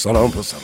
سلام پسرم.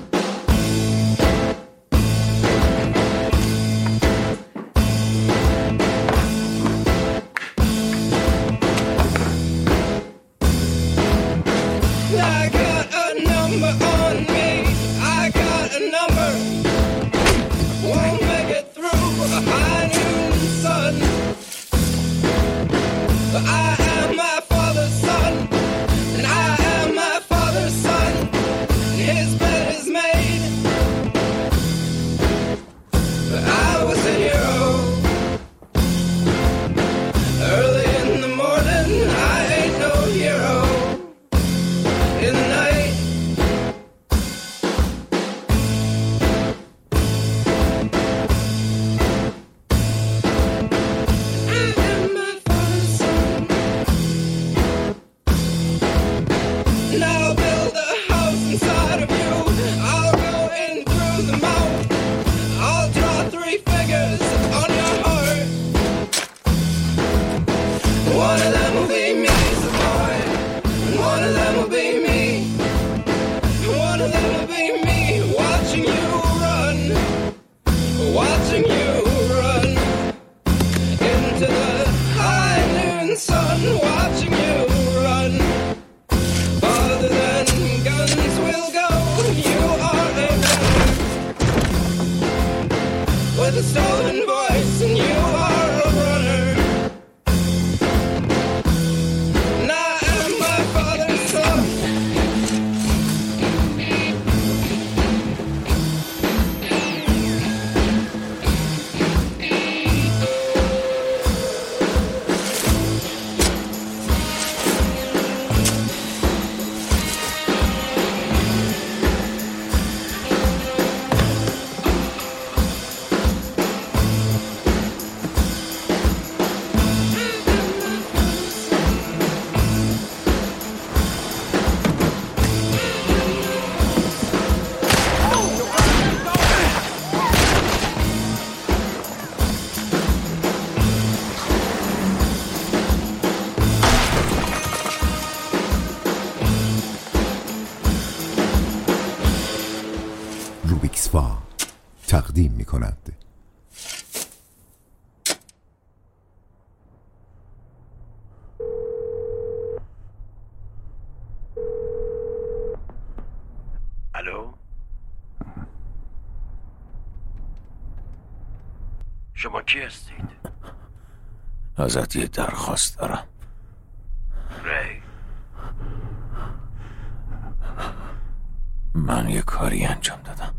تقدیم می کند. الو، شما کی هستید؟ ازت یه درخواست دارم. ری، من یه کاری انجام دادم،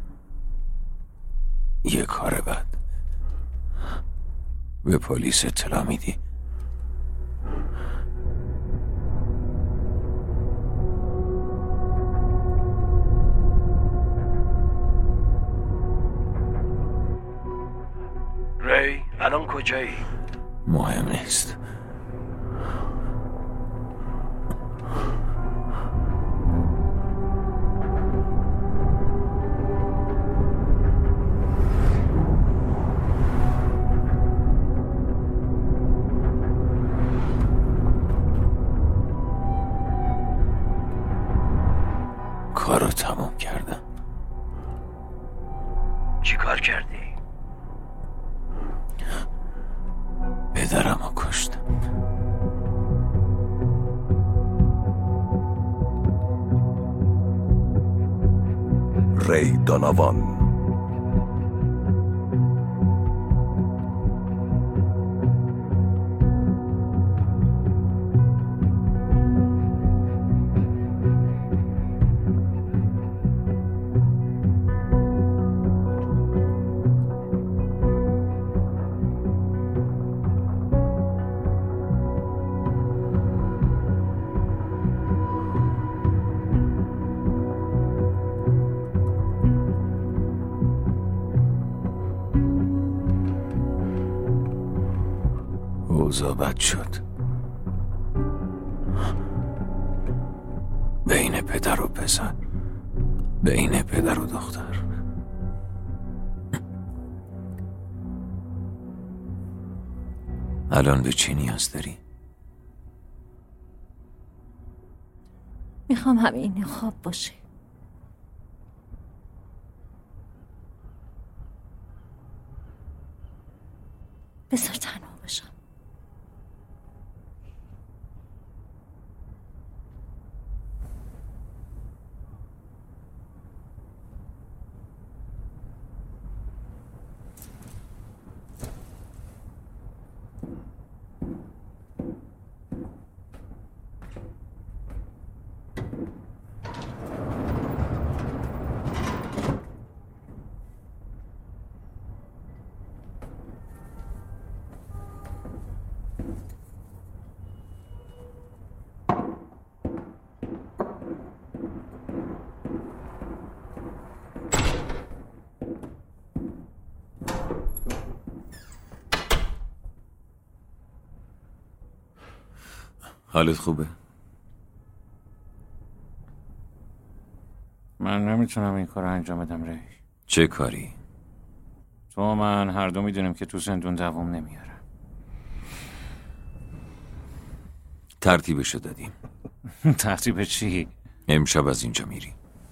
یه کار بد. به پلیس اطلاع میدی؟ ری، الان کجایی؟ مهم نیست. کارو تموم کردم. چی کار کردی؟ پدرمو کشتم. ری دوناوان. اوضاع بد شد بین پدر و پسر، بین پدر و دختر. الان به چی نیاز داری؟ میخوام همین خواب باشه. حالت خوبه؟ من نمیتونم این کار رو انجام بدم ری. چه کاری؟ تو و من هر دو میدونیم که تو زندون دوام نمیاره. ترتیبشو دادیم. ترتیب چی؟ امشب از اینجا میری.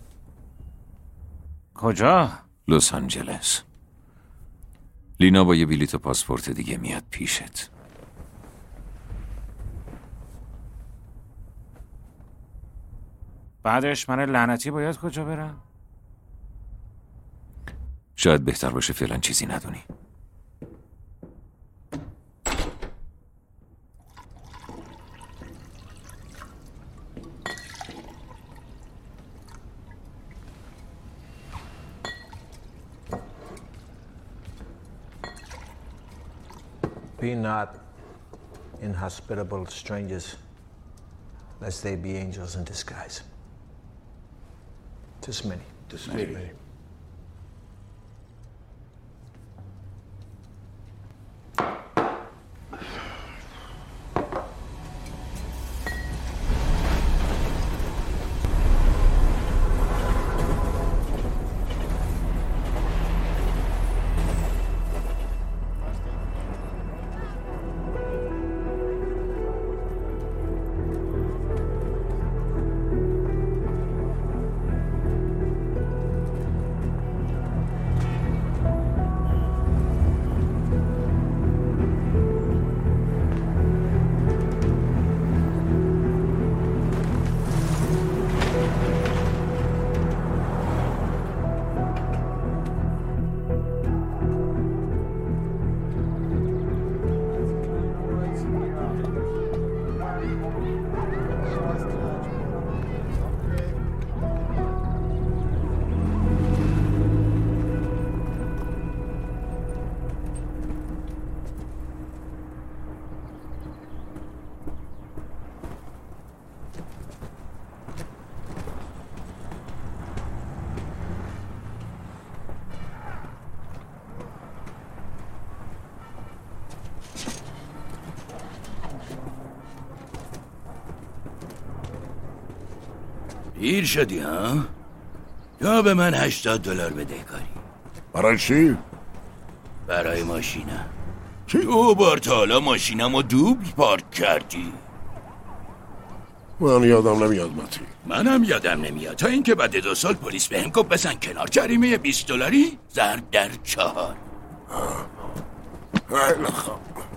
کجا؟ لس آنجلس. لینا با یه بلیط و پاسپورت دیگه میاد پیشت. بعدش من لعنتی باید کجا برم؟ شاید بهتر باشه فعلا چیزی ندونی. Be not inhospitable strangers, lest they be angels in disguise. Tis many. Tis many. پیر شدی ها؟ یا به من $80 بدهکاری. برای چی؟ برای ماشینم. چه اوبار تا حالا ماشینمو دوبل پارک کردی؟ من یادم نمیاد ماتی. منم یادم نمیاد تا اینکه بعد 2 سال پلیس بهم گفت بزن کنار جریمه $20 ضرب در 4. خیلی خوب.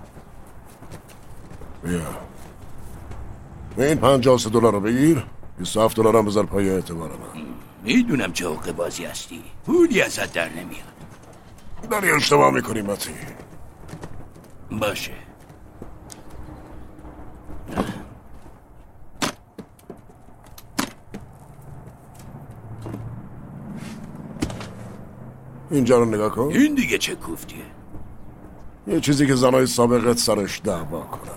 بیا این $53 رو بگیر، $27 هم بذار پای اعتبار من. میدونم چه حقوق بازی هستی، پولی ازت در نمیاد. داری اشتباه میکنی ماتی. باشه. اینجا رو نگاه کن. این دیگه چه کوفتیه؟ یه چیزی که زنای سابقت سرش دعوا کنن.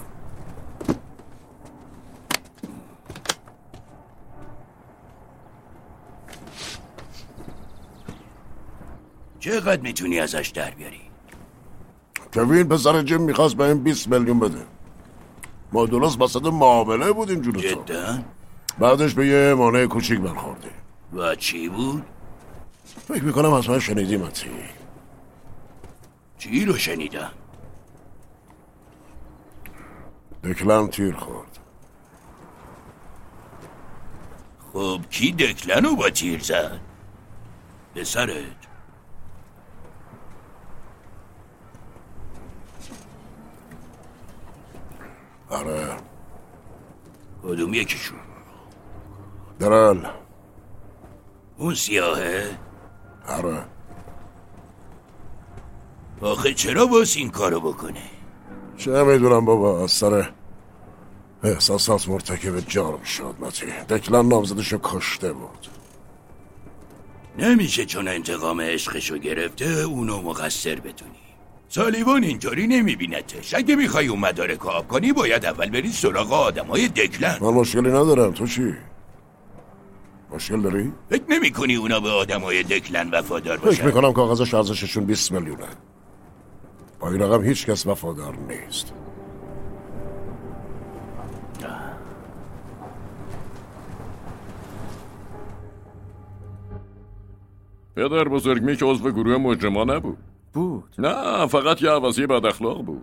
چقدر میتونی ازش در بیاری؟ کوین پسر جیم میخواست به این 20 میلیون بده. ما درست وسط معامله بودیم جلو تو. جدا؟ بعدش به یه مانع کوچیک برخوردیم. و چی بود؟ فکر میکنم از من شنیدی ماتی. چی رو شنیدم؟ دکلن تیر خورد. خب کی دکلن رو با تیر زد؟ پسرت؟ آره. کدوم یکیشون؟ درال. اون سیاهه؟ آره. آخه چرا باز این کارو بکنه؟ چه میدونم بابا، از سر احساسات مرتکب جرم شد متی. دکلن نامزدشو کشته بود. نمیشه چون انتقام عشقشو گرفته اونو مقصر بدونی. سالیوان اینطوری نمیبینتش. اگه میخوای اون مدارک آب کنی باید اول بری سراغ آدمای دکلن. من مشکلی ندارم، تو چی؟ مشکل داری؟ فکر نمی کنی اونا به آدمای دکلن وفادار باشن؟ فکر میکنم کاغذش ارزششون 20 میلیونه. با این رقم هیچ کس وفادار نیست. پدر بزرگ میک عضو گروه مجرما نبود. بود. نه، فقط یه عوضی بد اخلاق بود.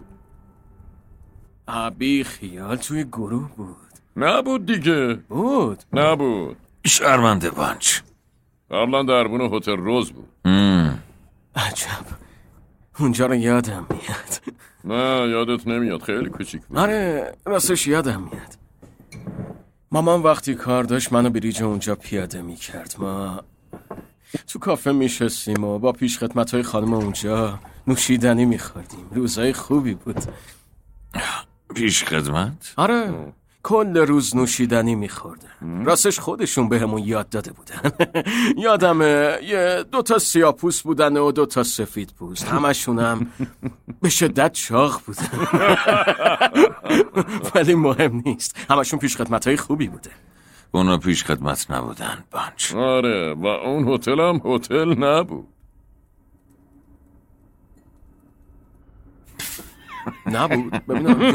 بی خیال توی گروه بود. نبود دیگه. بود. نبود. شرمنده بانچ. قبلا دربون هتل روز بود. عجب. اونجا رو یادم میاد. نه یادت نمیاد، خیلی کوچیک بود. آره راستش یادم میاد. مامان وقتی کار داشت منو بریج اونجا پیاده میکرد. ما تو کافه میشستیم و با پیش خدمت‌های خانم اونجا نوشیدنی میخوردیم. روزای خوبی بود. پیش خدمت؟ آره کل روز نوشیدنی میخوردن. راستش خودشون بهمون یاد داده بودن. یادمه یه 2 سیاه‌پوست بودن و 2 سفید پوست. همشونم به شدت چاق بودن. ولی مهم نیست، همشون پیش خدمت‌های خوبی بوده. اونا پیش خدمت نبودن بانچ. آره و اون هتل هم هتل نبود. نبود. ببینم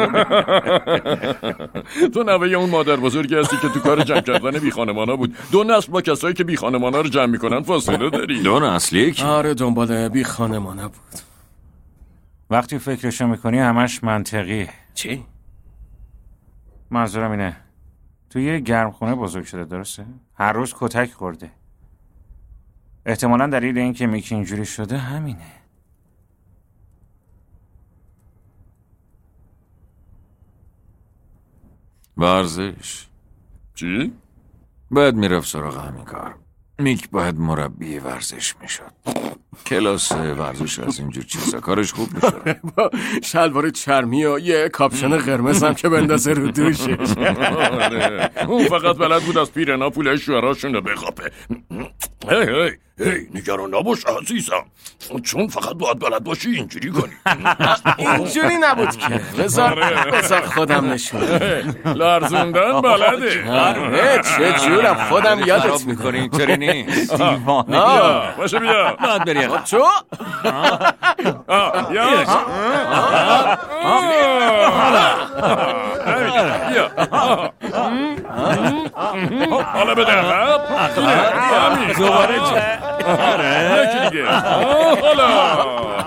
تو نوه اون مادر بزرگی هستی که تو کار جمع کردن بی خانمانا بود. 2 نسل با کسایی که بی خانمانا رو جمع میکنن فاصله داری. 2 نسل یک؟ آره دنبال بی خانمانا بود. وقتی فکرشو میکنی همش منطقیه. چی؟ منظورم اینه توی یه گرمخونه بزرگ شده، درسته؟ هر روز کتک خورده. احتمالاً دلیل این که میکی اینجوری شده همینه. ورزش چی؟ باید میرفت سراغ همین کار. میک باید مربی ورزش میشد. کلاس ورزش از اینجور چیزا کارش خوب میشد. با شلوار چرمی و یه کاپشن قرمز هم که بندازه رو دوشش. آره. اون فقط بلد بود از پیرنا پول شوهراشون رو بخاپه. هی نگران نباش عزیزم، چون فقط باید بلد باشی اینجوری کنی. اینجوری نبود که. بذار خودم نشون. لرزوندن بلده. آره چه جورم خودم یادت میکنه اینطوری نیست. بیا باشه بیا. باید بری تو؟ بیا. حالا بده عقب. دوباره چه؟ یکی دیگه. حالا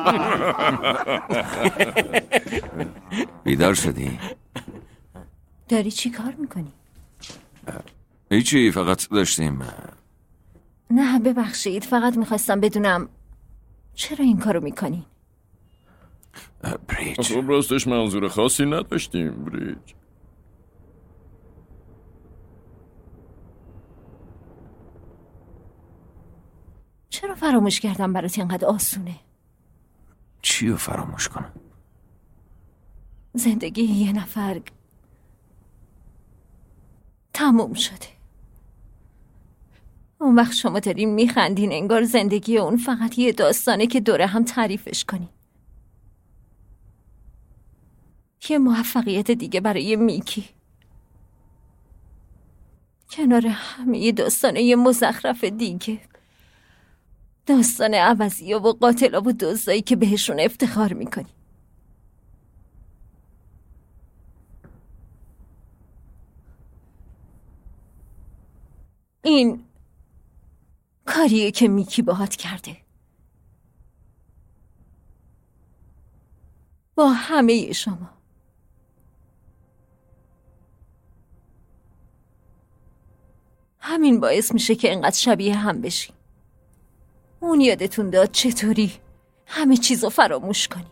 بیدار شدی؟ داری چی کار میکنی؟ هیچی، فقط داشتیم. نه ببخشید، فقط میخواستم بدونم چرا این کارو میکنی؟ بریج خب راستش منظور خاصی نداشتیم بریج. چرا فراموش کردم برات اینقدر آسونه؟ چی رو فراموش کنم؟ زندگی یه نفر تموم شده. اون وقت شما دارین میخندین انگار زندگی اون فقط یه داستانه که دوره هم تعریفش کنین. یه موفقیت دیگه برای میکی کنار همه یه داستانه یه مزخرف دیگه. داستان عوضی‌ها و قاتلا و دزدایی که بهشون افتخار میکنی. این کاریه که میکی باهات کرده. با همه شما. همین باعث میشه که انقدر شبیه هم بشی. اون یادتون داد چطوری همه چیزو فراموش کنی.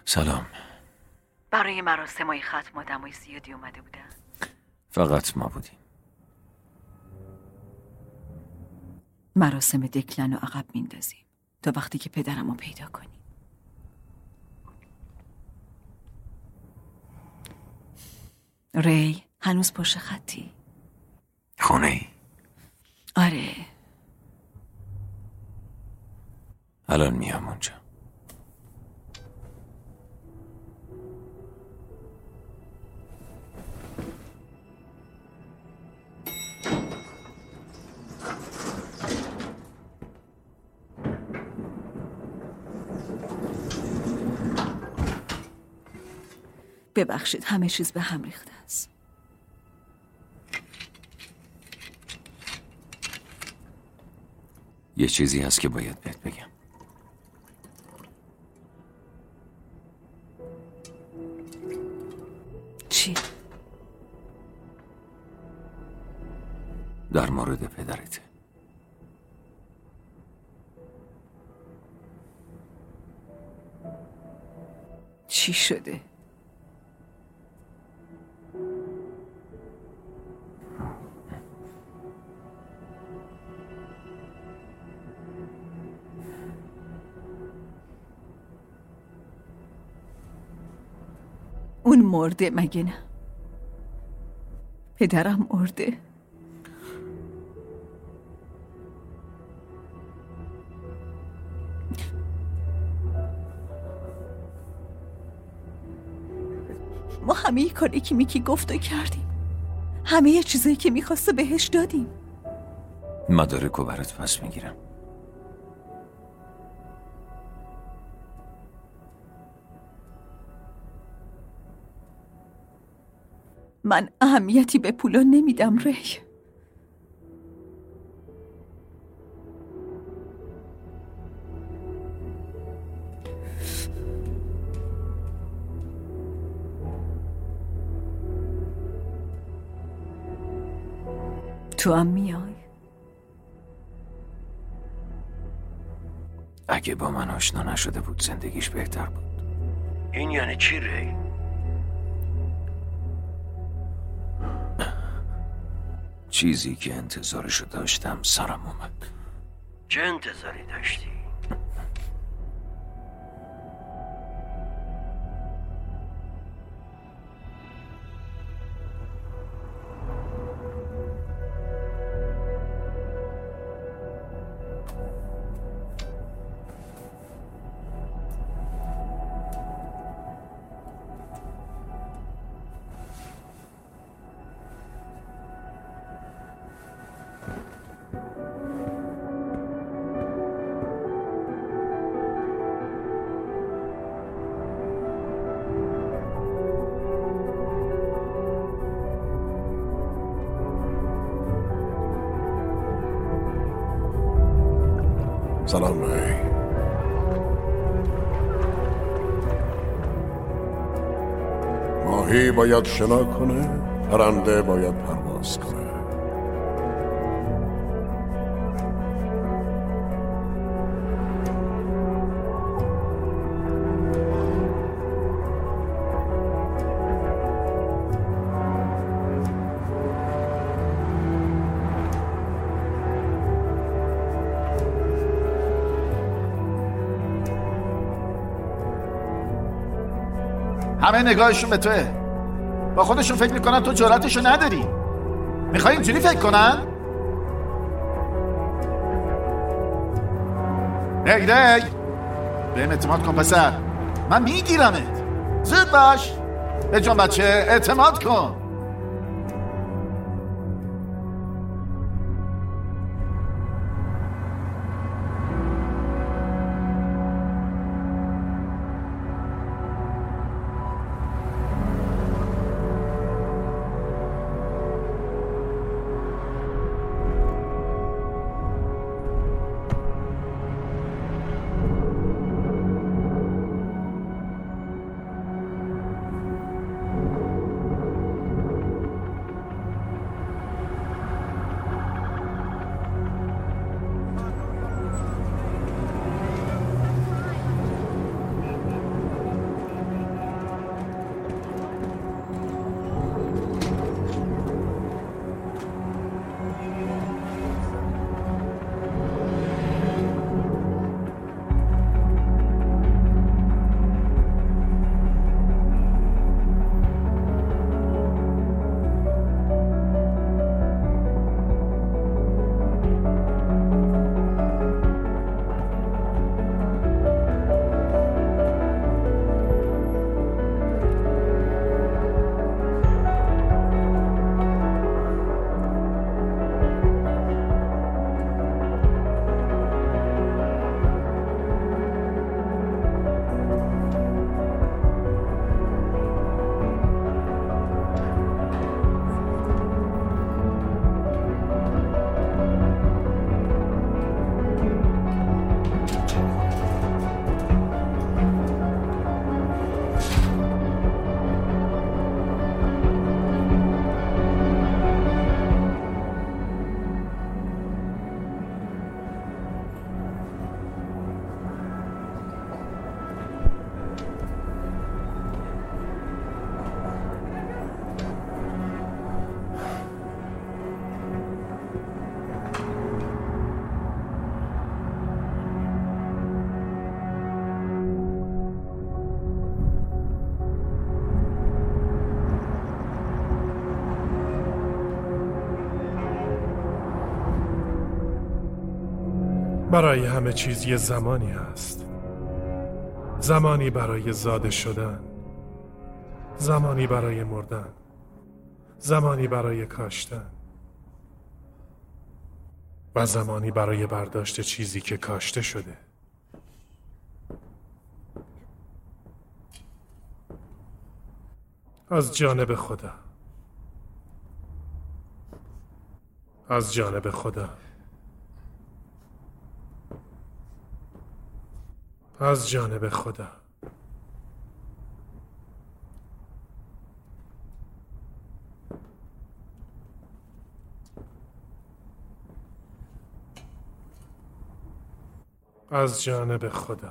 سلام. برای مراسمای ختم آدمای زیادی اومده بودن؟ فقط ما بودیم. مراسم دکلن رو عقب میندازیم تا وقتی که پدرم رو پیدا کنیم. ری هنوز پشت خطی؟ خونه ای؟ آره. الان میام اونجا. ببخشید همه چیز به هم ریخته است. یه چیزی هست که باید بهت بگم. چی؟ در مورد پدرته. چی شده؟ اون مرده مگه نه؟ پدرم مرده. ما همه کاری که میکی گفت و کردیم. همه چیزایی که میخواسته بهش دادیم. مدارکو برات پس میگیرم. من اهمیتی به پولا نمیدم ری. تو هم میای؟ اگه با من آشنا نشده بود زندگیش بهتر بود. این یعنی چی ری؟ چیزی که انتظارشو داشتم سرم اومد. چه انتظاری داشتی؟ سلام ری. ماهی باید شنا کنه، پرنده باید پرواز کنه. همه نگاهشون به توه. با خودشون فکر میکنن تو جرأتشو نداری. میخوای اینجوری فکر کنن؟ ری بهم اعتماد کن پسر. من میگیرمت. زود باش. به جان بچه اعتماد کن. برای همه چیز یه زمانی هست. زمانی برای زاده شدن، زمانی برای مردن، زمانی برای کاشتن و زمانی برای برداشت چیزی که کاشته شده. از جانب خدا، از جانب خدا، از جانب خدا. از جانب خدا.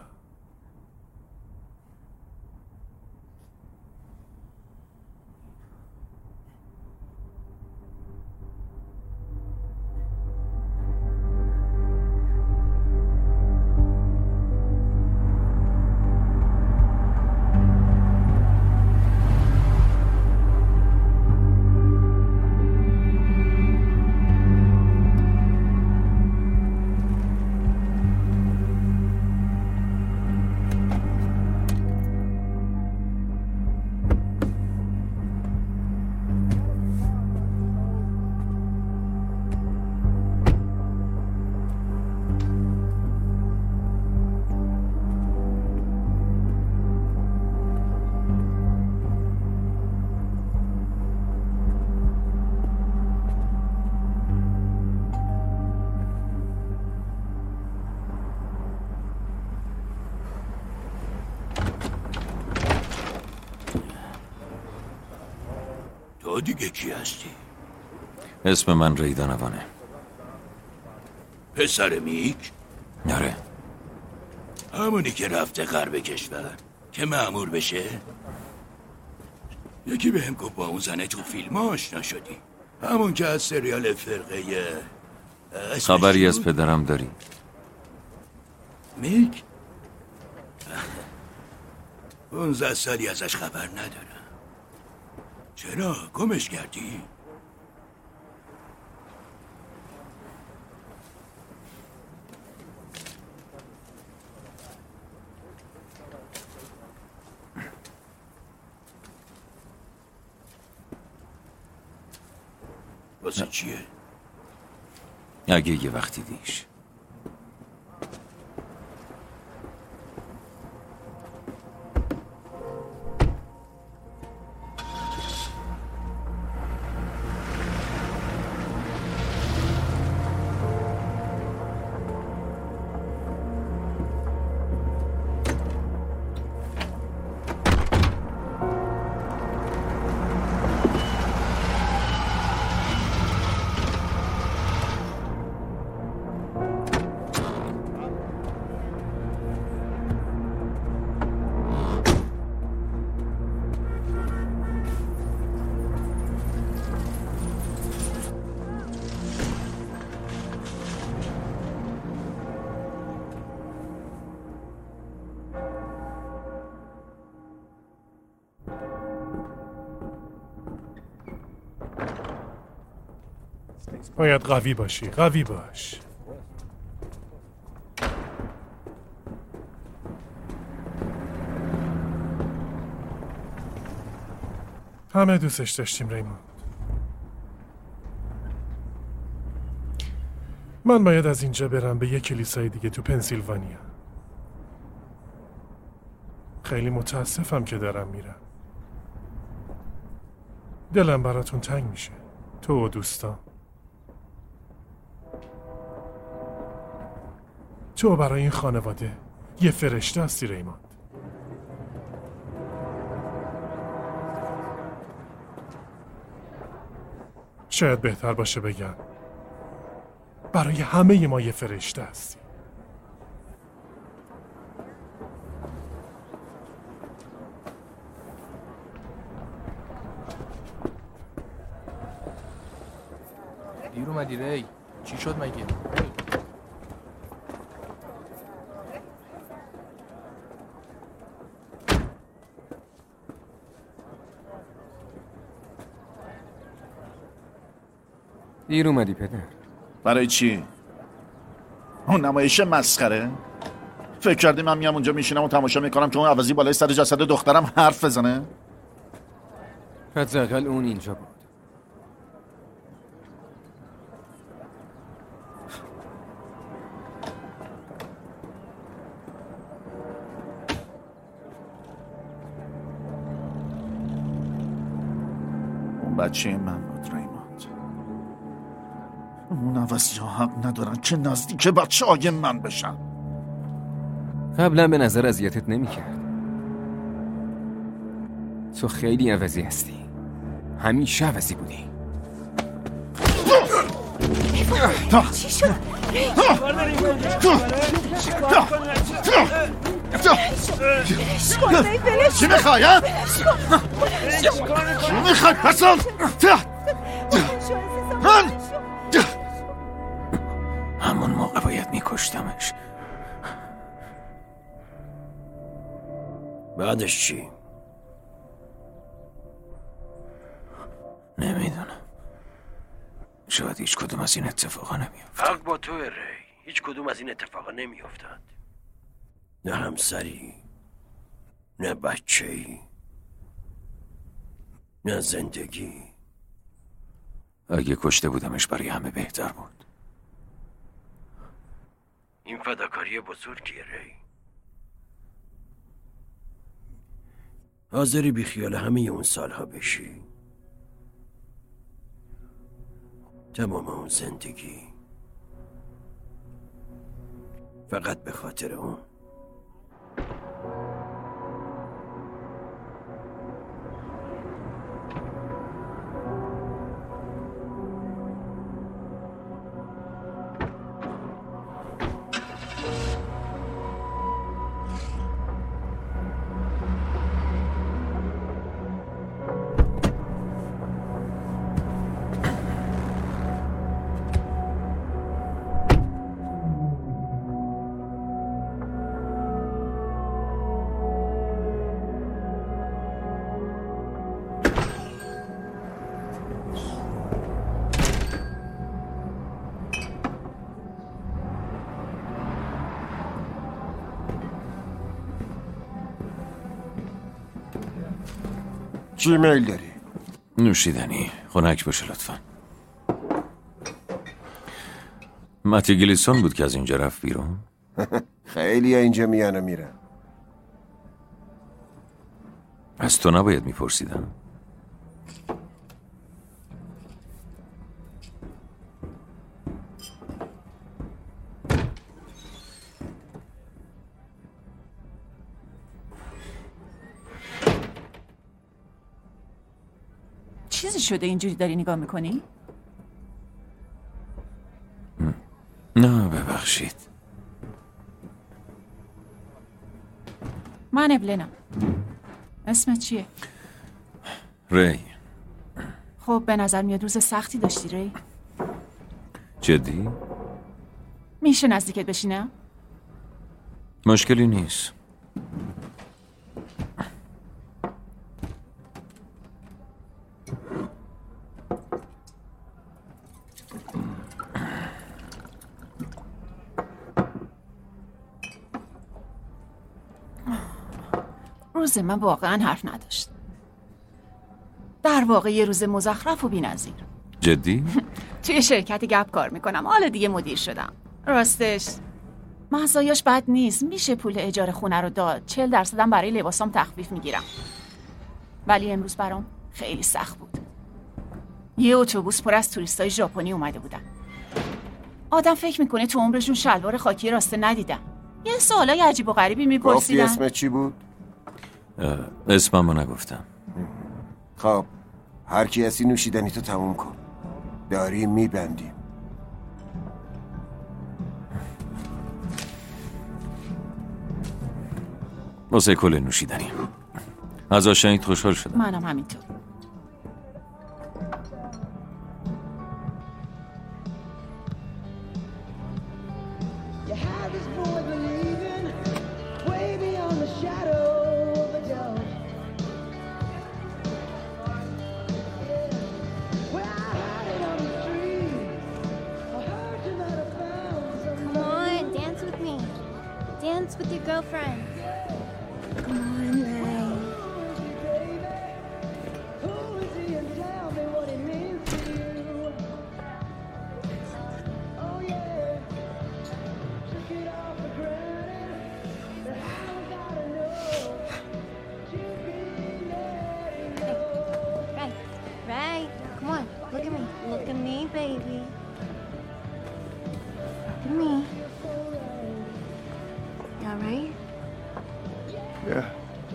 تو دیگه کی هستی؟ اسم من ری دانوانه. پسر میک؟ نره. همونی که رفته غرب کشور که مأمور بشه؟ یکی بهم گفت با اون زنه تو فیلم آشنا شدی، همون که از سریال فرقه. خبری از پدرم داری؟ میک؟ 15 سالی ازش خبر ندارم. چرا؟ گمش کردی؟ واسه چیه؟ اگه یه وقتی دیش. باید قوی باشی، قوی باش. همه دوستش داشتیم ریموند. من باید از اینجا برم به یک کلیسای دیگه تو پنسیلوانیا. خیلی متاسفم که دارم میرم. دلم براتون تنگ میشه، تو و دوستان. تو برای این خانواده یه فرشته هستی ریموند. شاید بهتر باشه بگم برای همه ما یه فرشته هستی. دیر اومدی ری. چی شد مگه؟ دیر اومدی پدر. برای چی؟ اون نمایش مسخره. فکر کردی من میام اونجا میشینم و تماشا میکنم که اون عوضی بالای سر جسد دخترم حرف بزنه؟ حداقل اون اینجا بود. اون بچه من بود ریموند. اون عوضی ها حق ندارن که نزدیک بچه های من بشن. قبلا به نظر اذیتت نمی‌کرد. تو خیلی عوضی هستی. همیشه عوضی بودی. چی شد؟ چی میخوای؟ چی میخوای حسن؟ همون موقع باید میکشتمش. بعدش چی؟ نمیدونم. شاید هیچ کدوم از این اتفاقا نمیافتاد. حق با تو ری. هیچ کدوم از این اتفاقا نمیافتاد. نه همسری، نه بچه‌ای، نه زندگی. اگه کشته بودمش برای همه بهتر بود. این فداکاری بزرگیه ری. حاضری بی خیال همه اون سالها بشی؟ تمام اون زندگی فقط به خاطر اون؟ چی میل داری؟ نوشیدنی خنک باشه لطفا. متی گلیسون بود که از اینجا رفت بیرون. خیلی اینجا میان و میرن. از تو نباید میپرسیدم. چیزی شده اینجوری داری نگاه میکنی؟ نه ببخشید. من ابلنم. اسمت چیه؟ ری. خب به نظر میاد روز سختی داشتی ری. جدی؟ میشه نزدیکت بشینم؟ مشکلی نیست. روز من واقعا حرف نداشت. در واقع یه روز مزخرف و بی‌نظیر. جدی؟ توی شرکت گپ کار میکنم. حالا دیگه مدیر شدم. راستش مزایاش بد نیست. میشه پول اجاره خونه رو داد. 40% برای لباسام تخفیف میگیرم. ولی امروز برام خیلی سخت بود. یه اتوبوس پر از توریستای ژاپنی اومده بودن. آدم فکر میکنه تو عمرشون شلوار خاکی راسته ندیدن. یه سوالای عجیب و غریبی میپرسیدن. اسمت چی بود؟ اسممو نگفتم. خب هر کی هستی نوشیدنی تو تموم کن. داریم میبندیم. واسه کل نوشیدنی. از آشنایت خوشحال شدم. منم همینطور. Come on. dance with your girlfriend. Come on, Ray. Ray, come on, look at me. Look at me, baby. Look at me. You all right? Yeah.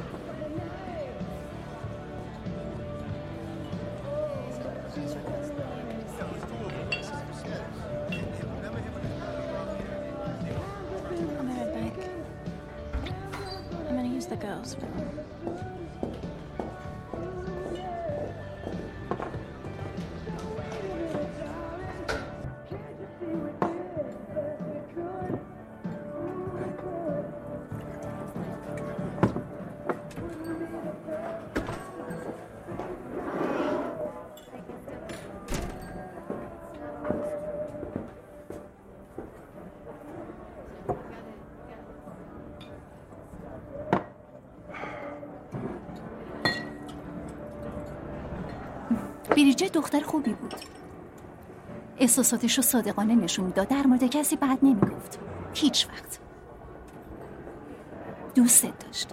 I'll be right back. I'm gonna use the girls' room. بریجت دختر خوبی بود. احساساتش رو صادقانه نشون میداد. در مورد کسی بد نمیگفت. هیچ وقت. دوستت داشت.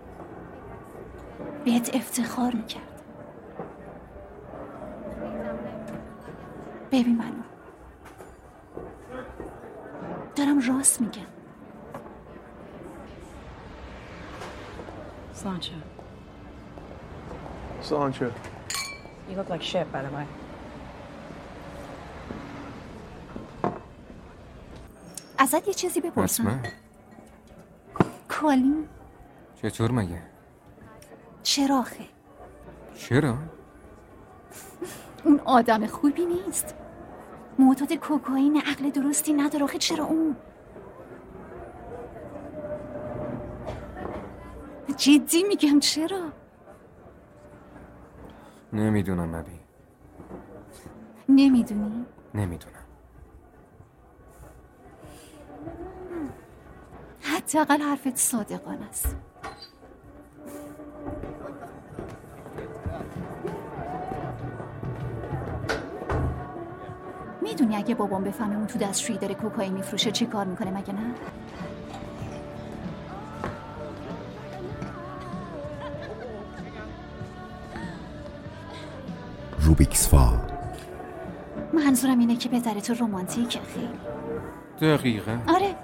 بهت افتخار میکرد. ببین منو. دارم راست میگم. Sláinte. Sláinte. You look like shit, by the way. ازت یه چیزی بپرسم. اسما کالین چطور مگه؟ چراخه. چرا؟ اون آدم خوبی نیست. معتاد کوکائین، عقل درستی نداره. آخه چرا اون؟ جدی میگم چرا؟ نمیدونم نبی. نمیدونی؟ نمیدونم. حداقل حرفت صادقانه است. میدونی اگه بابام بفهمه اون تو دستشویی داره کوکائین میفروشه چی کار میکنه مگه نه؟ روبیکس فال. منظورم اینه که بذاره تو رمانتیکه خیلی. دقیقا. آره.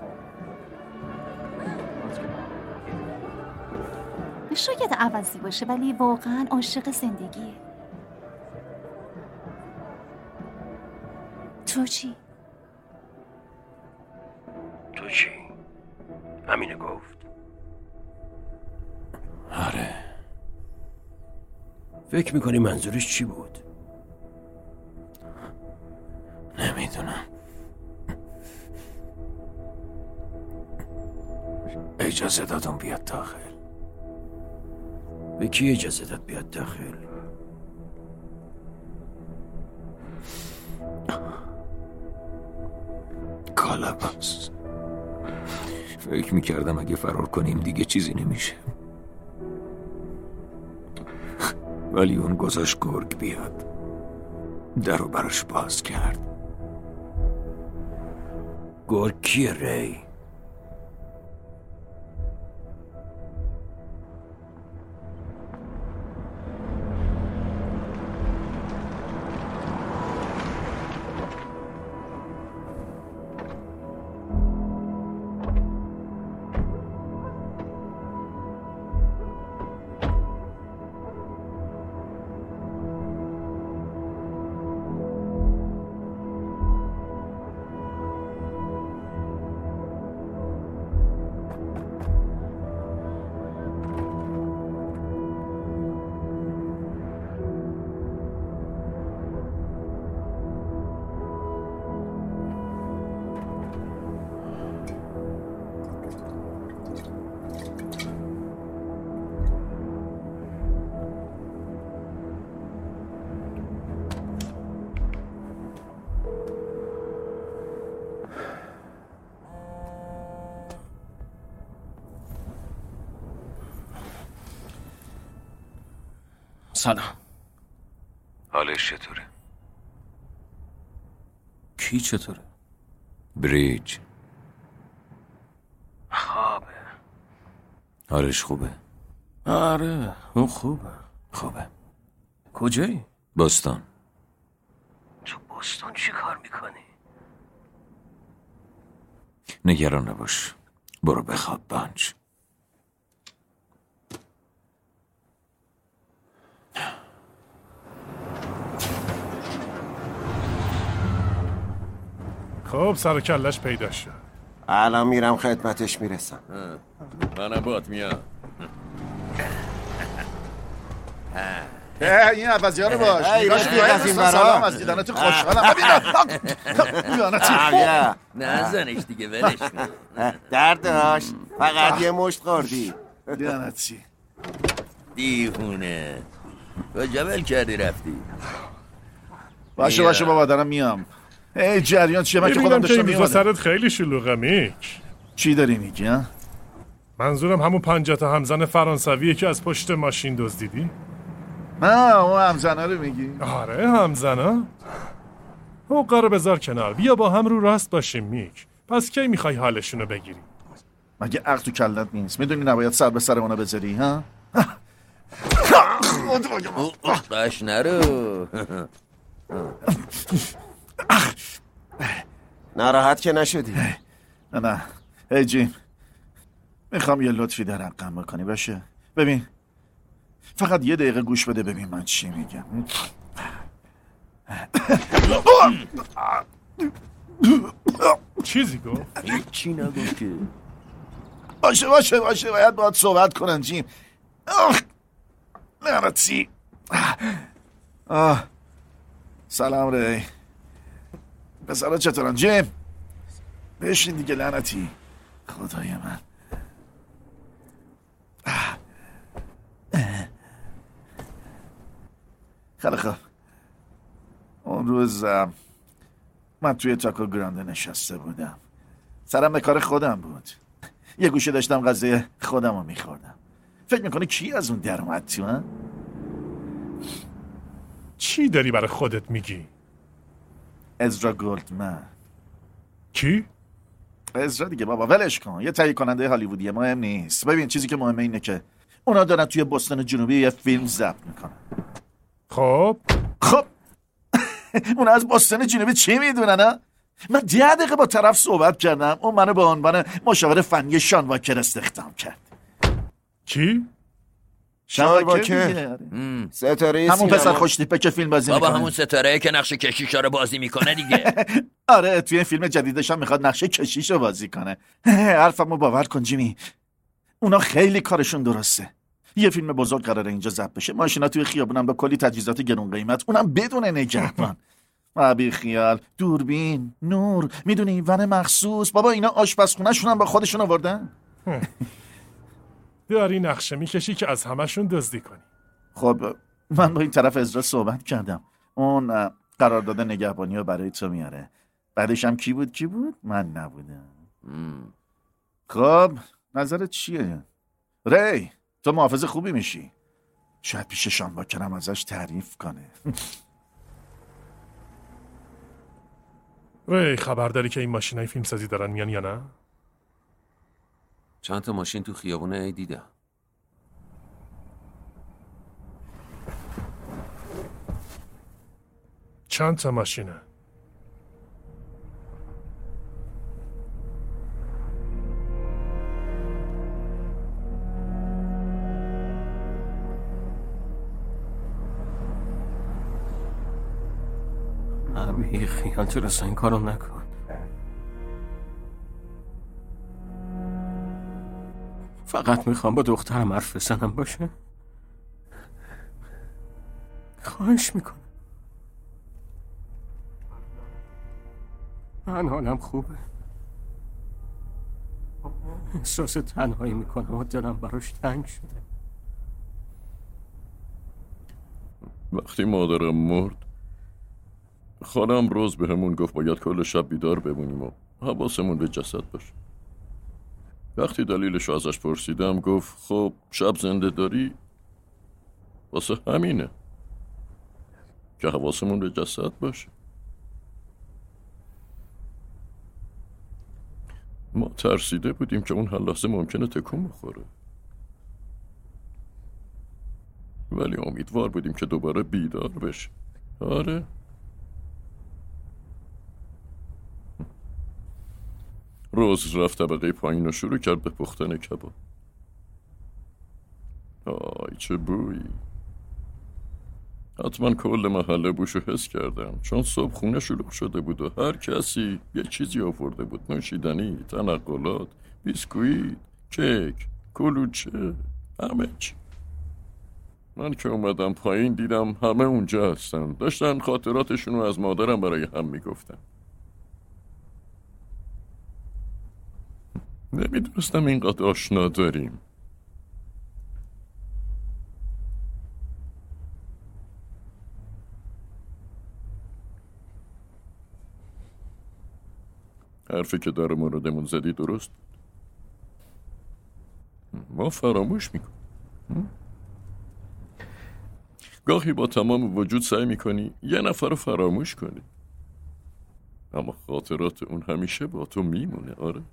شاید عوضی باشه ولی واقعا عاشق زندگیه. تو چی؟ تو چی؟ همینه گفت. آره. فکر میکنی منظورش چی بود؟ نمیدونم. اجازه دادم بیاد داخل. به کی اجازه داد بیاد داخل؟ کالاباس. فکر میکردم اگه فرار کنیم دیگه چیزی نمیشه، ولی اون گذاشت گرگ بیاد. درو براش باز کرد. گرگ کیه ری؟ سلام. حالش چطوره؟ کی چطوره؟ بریج خوابه. حالش خوبه؟ آره اون خوبه. کجایی؟ بوستون. تو بوستون چی کار میکنی؟ نگران نباش، برو بخواب بانج. خب سر کلش پیدا شد. الان میرم خدمتش میرسم. منم بات میام. این عوضی ها رو باش. نگاش بیایی سلام از دیدنت خوشحالم. نزنش دیگه ولش کن. درد داشت فقط یه مشت خوردی. لعنتی دیوونه کجا ول کردی رفتی؟ باشه بابا دارم میام. ای جریان چیه؟ من که خودم داشتم میبینم که این سرت خیلی شلوغه میک. چی داری میگی ها؟ منظورم همون 50 تا همزن فرانسویه که از پشت ماشین دزدیدی؟ نه اون همزنه رو میگی؟ آره همزنه. حقا رو بذار کنار، بیا با هم رو راست باشیم میک. پس کی میخوای حالشونو بگیری؟ مگه عقل تو کلت نیست؟ میدونی نباید سر به سر اونا بذاری ها؟ قش نرو. ناراحت که نشدی؟ نه ای جیم، میخوام یه لطفی در حقم بکنی باشه. ببین فقط یه دقیقه گوش بده ببین من چی میگم. چیزی گفت؟ چی نگفت که؟ باشه باید باید صحبت کنن جیم. لعنتی. سلام ری. پسرا چطورن جیم؟ بشین دیگه لعنتی. خدای من. خیلی خوب. اون روز من توی تاکو گرانده نشسته بودم. سرم به کار خودم بود. یه گوشه داشتم غذای خودم رو میخوردم. فکر میکنی کی از اون در اومد تو ها؟ چی داری برای خودت میگی؟ ازرا گلدمن. کی؟ ازرا دیگه بابا ولش کن. یه تهیه کننده هالیوودیه، مهم نیست. ببین چیزی که مهمه اینه که اونا دارن توی بوستون جنوبی یه فیلم ضبط میکنن. خب اونا از بوستون جنوبی چی میدونن ها؟ من 10 دقیقه با طرف صحبت کردم. اون منو به عنوان مشاور فنی شان واکر استخدام کرد. کی؟ شان واکر. ستاره همون پسر خوش تیپه که فیلم بازی میکنه. بابا همون ستاره که نقش کشیشا رو بازی میکنه دیگه. آره توی فیلم جدیدش هم میخواد نقش کشیش رو بازی کنه. حرفمو باور کن جیمی، اونا خیلی کارشون درسته. یه فیلم بزرگ قراره اینجا ضبط بشه. ماشینا توی خیابونم با کلی تجهیزات گرون قیمت، اونم بدون نگهبان. بی خیال، دوربین، نور، میدونی ون مخصوص. بابا اینا آشپزخونه‌شون هم با خودشون آوردن. داری نقشه میکشی که از همشون دزدی کنی. خب من با این طرف ازرا صحبت کردم. اون قرارداد نگهبانی رو برای تو میاره. بعدش هم کی بود؟ من نبودم. خب نظرت چیه؟ ری تو محافظ خوبی میشی. شاید پیش شان واکرم ازش تعریف کنه. ری خبر داری که این ماشینای فیلم سازی دارن میان یا نه؟ چند تا ماشین تو خیابونه دیدم. چند تا ماشینه؟ بی خیال تو رسا این کارو نکن. فقط میخوام با دخترم حرف بزنم باشه. خواهش میکنم. من حالم خوبه. احساس تنهایی میکنم و دلم براش تنگ شده. وقتی مادرم مرد خانم روز به همون گفت باید کل شب بیدار بمونیم و حواسمون به جسد باشه. وقتی دلیلش ازش پرسیدم گفت خب شب زنده داری واسه همینه که حواسمون به جسد باشه. ما ترسیده بودیم که اون هر لحظه ممکنه تکون بخوره، ولی امیدوار بودیم که دوباره بیدار بشه. آره، روز رفت طبقه پایین و شروع کرد به پختن کباب. آی چه بویی! حتما کل محله بوشو حس کردم، چون صبح خونه شلوغ شده بود و هر کسی یه چیزی آورده بود. نوشیدنی، تنقلات، بیسکویت، کیک، کلوچه، همه چی. من که اومدم پایین دیدم همه اونجا هستن، داشتن خاطراتشونو از مادرم برای هم میگفتن. نمیدونستم اینقدر آشنا داریم. حرفی که در موردمون زدی درست بود. ما فراموش میکنیم. گاهی با تمام وجود سعی میکنی یه نفر رو فراموش کنی، اما خاطرات اون همیشه با تو میمونه. آره،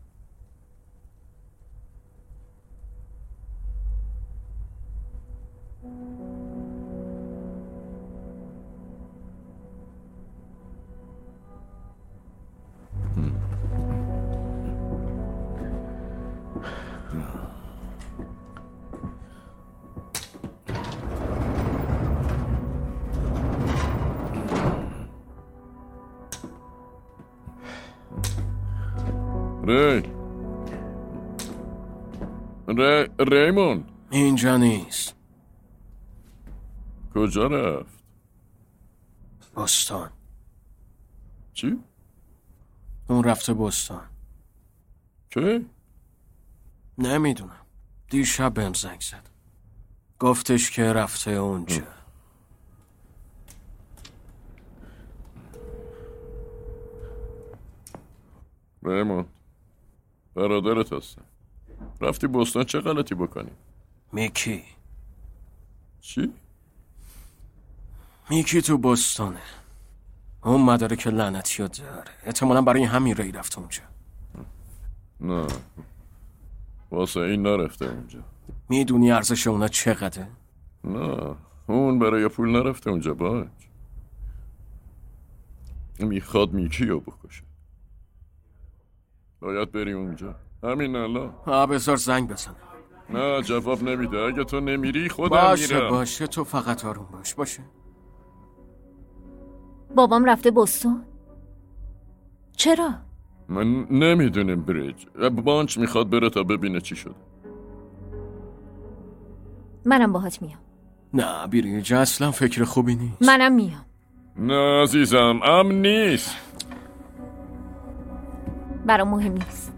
ریمون اینجا نیست. کجا رفت؟ بوستون. چی؟ اون رفته بوستون. که؟ نمیدونم، دیشب بهم زنگ زد، گفتش که رفته اونجا. ریمون برادرت هستم. رفتی بوستون چه غلطی بکنی؟ میکی. چی؟ میکی تو بوستونه. اون مدارک لعنتی رو داره، احتمالاً برای همین ری رفته اونجا. نه، واسه این نرفته اونجا. میدونی ارزش اونا چقدره؟ نه، اون برای پول نرفته اونجا. باید میخواد میکی رو بکشه. باید بری اونجا همین الان. بذار زنگ بزنم. نه، جواب نمیده. اگه تو نمیری خودم میرم. باشه تو فقط آروم باشه. بابام رفته بوستون؟ چرا؟ من نمیدونم بریج. بانچ میخواد بره تا ببینه چی شده. منم باهات میام. نه بریج اصلا فکر خوبی نیست. منم میام. نه عزیزم، امن نیست. برام مهم نیست.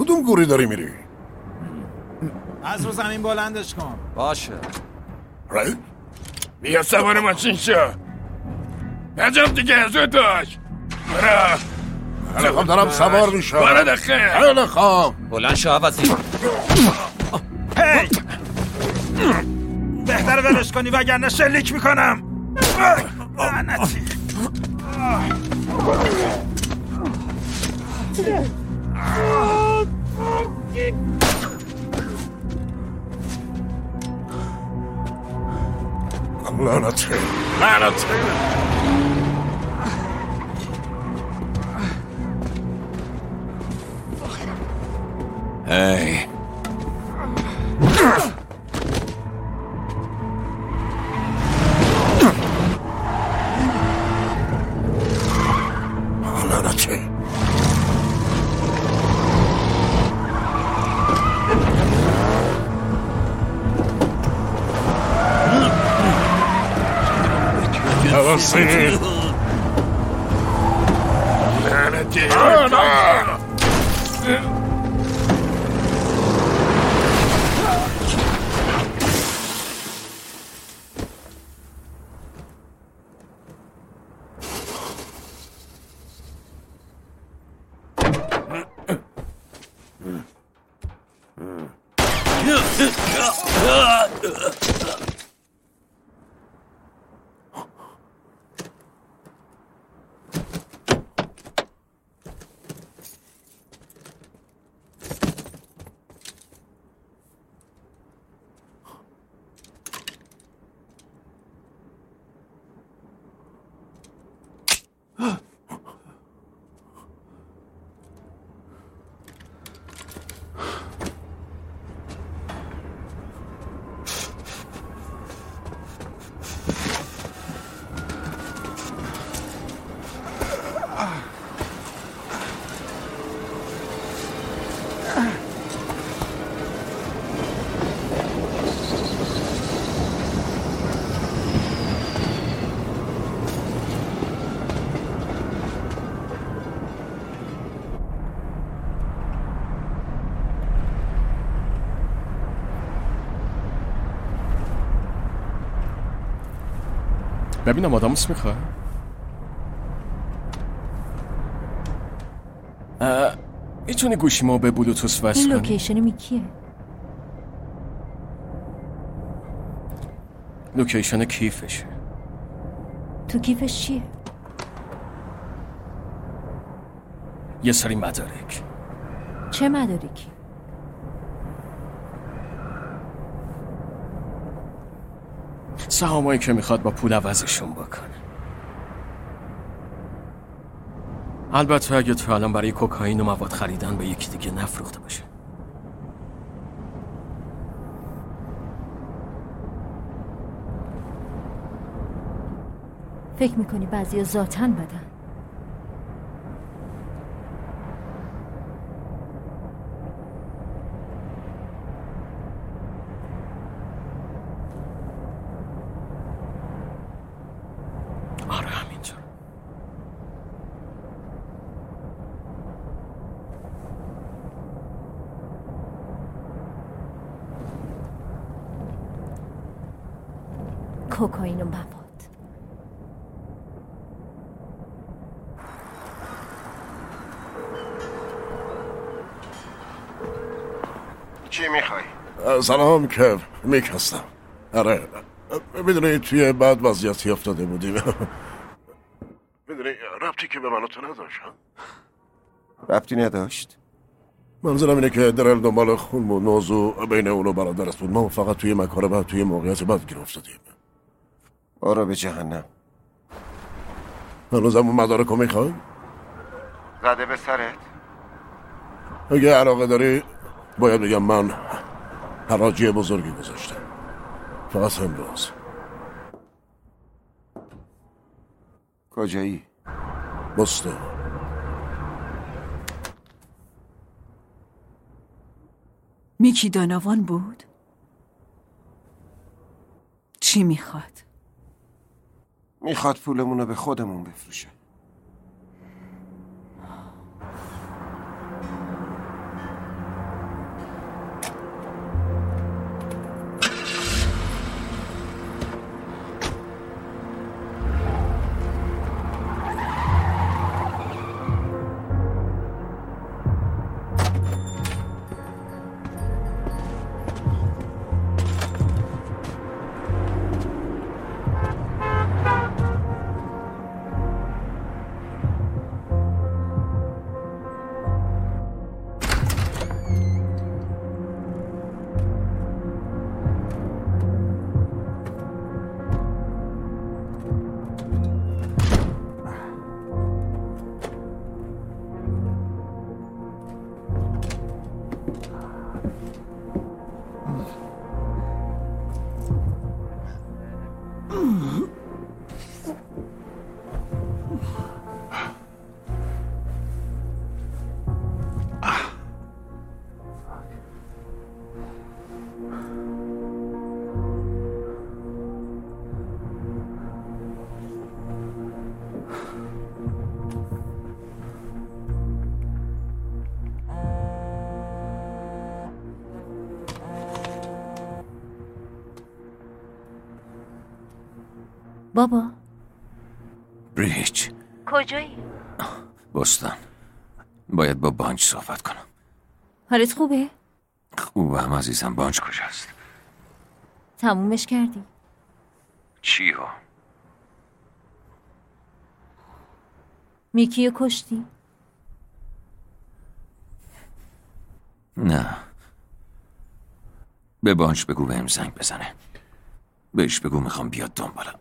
کدوم گوری داری میری؟ از رو زمین بلندش کن. باشه. ری؟ بیا سوار ماشین شو. نجاب دیگه زودش. برا. خیلی خواب دارم سوار میشم. برا دخه. خیلی خواب. بلند شو عوضی. هی! بهتر ولش کنی وگرنه شلیک میکنم. لعنتی. لعنتی. هی لعنتی. حواسی. لعنتی. ببینم آداموس میخواه. میتونی گوشیمو به بلوتوث وصل این کنی؟ لوکیشن میکیه؟ لوکیشن کیفشه. تو کیفش چیه؟ یه سری مدارک. چه مدارکی؟ سهامایی که میخواد با پول عوضشون بکنه. البته اگه تو الان برای کوکائین و مواد خریدن به یکی دیگه نفروخته باشه. فکر میکنی بعضی ذاتاً بدن؟ آره همینطور. کوکائین و مواد. چی میخوای؟ سلام کیو، میک هستم. آره میدونی توی بد وضعیتی افتاده بودیم. میدونی ربطی که به من و تو نداشت. ربطی نداشت؟ منظورم اینه که درل دنبال خون بود. موضوع بین اون و برادرست بود. ما فقط توی مکاره بعد توی موقعیت بد گیر افتادیم. برو به جهنم. هنوزم اون مدارکو میخوای؟ زده به سرت؟ اگه علاقه داری باید بگم من حراجی بزرگی گذاشتم. فقط امروز. کجایی؟ بوستون. میکی داناوان بود؟ چی میخواد؟ میخواد پولمونو به خودمون بابا بریج. کجایی؟ بوستون. باید با بانج صحبت کنم. حالت خوبه؟ خوبم عزیزم. بانج کجاست؟ تمومش کردی؟ چی ها؟ میکیو کشتی؟ نه. به بانج بگو بهم زنگ بزنه. بهش بگو میخوام بیاد دنبالم.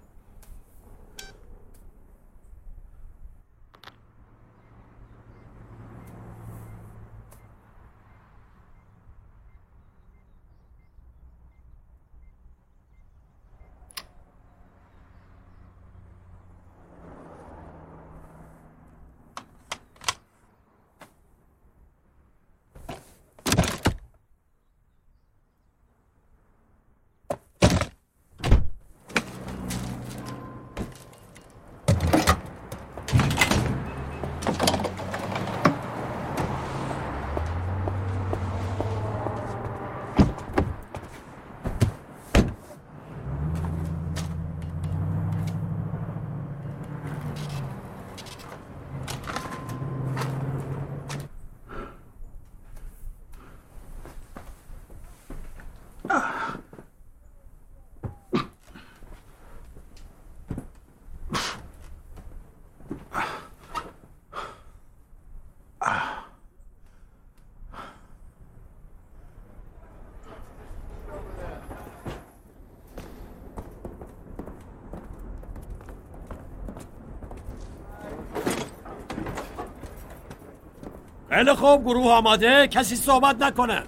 خیلی خوب، گروه آماده، کسی صحبت نکنه.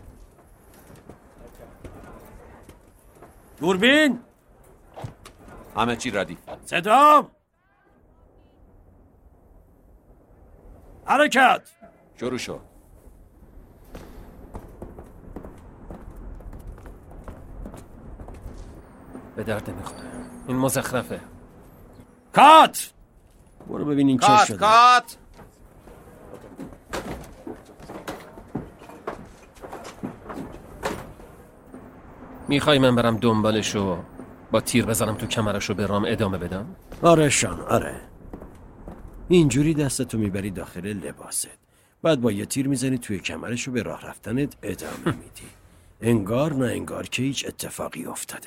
دوربین همه چی ردیف. صدا حرکت. شروع شد. به درد نمیخوره، این مزخرفه. کات. برو ببینین چه شده. کات. میخوای من برم دنبالشو با تیر بزنم تو کمرشو به رام ادامه بدم؟ آره شان، آره. اینجوری دستتو میبری داخل لباست، بعد با یه تیر میزنی توی کمرشو به راه رفتنت ادامه میدی. انگار نه انگار که هیچ اتفاقی افتاده.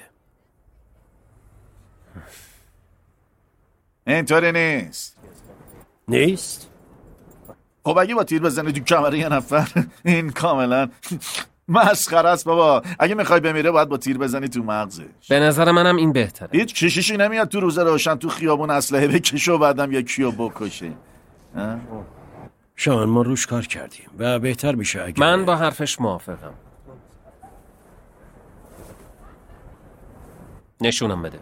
اینطوری نیست. نیست؟ خب اگه با تیر بزنی تو کمر یه نفر این کاملا مسخره است بابا. اگه میخوای بمیره باید با تیر بزنی تو مغزش. به نظر منم این بهتره. هیچ کشیشی نمیاد تو روز روشن تو خیابون اسلحه بکشه و بعدم یکیو بکشه. شان ما روش کار کردیم و بهتر میشه اگه من با حرفش موافقم. نشونم بده.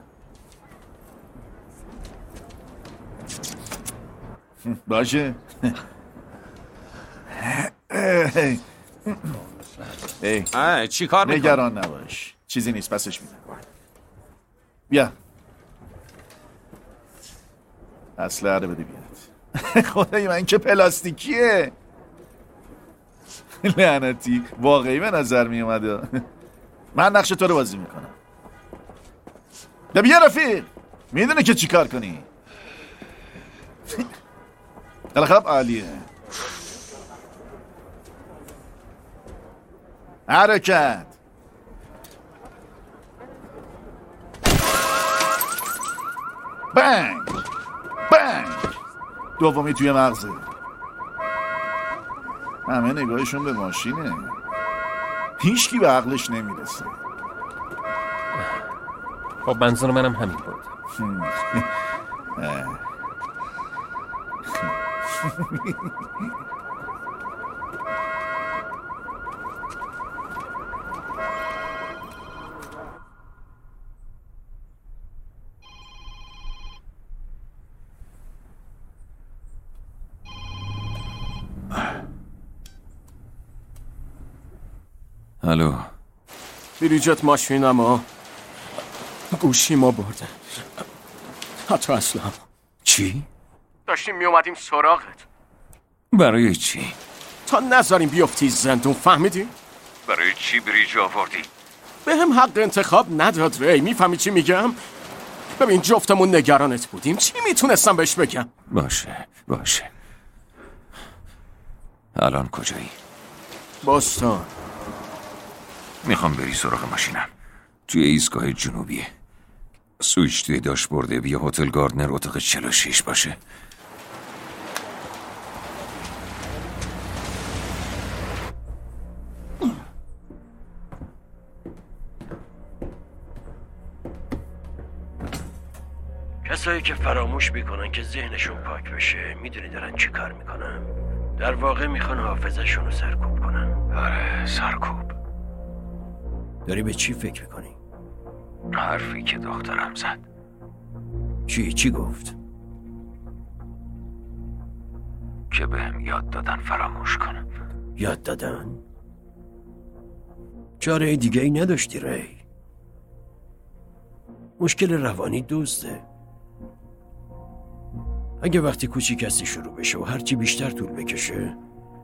باشه. چی کار میکنی؟ نگران نباش، چیزی نیست، پسش میدم. بیا اسلحه رو بده بیاد. خدای من که پلاستیکیه. لعنتی واقعی به نظر می اومده. من نقش تو رو بازی میکنم. بیا رفیق، میدونه که چی کار کنی. خب عالیه. حرکت. بنگ بنگ. دومی توی مغزه. همه نگاهشون به ماشینه، هیچکی به عقلش نمیرسه. خب منظور منم همین بود. الو. بریجت ماشینمو گوشی ما برده، حتی اصلا. چی؟ داشتیم می اومدیم سراغت. برای چی؟ تا نذاریم بیفتی زندون، فهمیدی؟ برای چی بریج آوردی؟ به هم حق انتخاب نداد ری، میفهمی چی میگم؟ ببین جفتمون نگرانت بودیم. چی میتونستم بهش بگم؟ باشه الان کجایی؟ بوستون. میخوام بری سراغ ماشینم. توی ایستگاه جنوبیه. سویچ توی داشبورده. بیا هتل گاردنر اتاق 46 باشه. کسایی که فراموش میکنن که ذهنشون پاک بشه میدونی دارن چی کار میکنن؟ در واقع میخوان حافظشون رو سرکوب کنن. آره سرکوب. داری به چی فکر میکنی؟ حرفی که دخترم زد. چی گفت؟ که بهم یاد دادن فراموش کنم. یاد دادن؟ چاره دیگه ای نداشتی ری؟ مشکل روانی دزده. اگه وقتی کوچیک هستی شروع بشه و هرچی بیشتر طول بکشه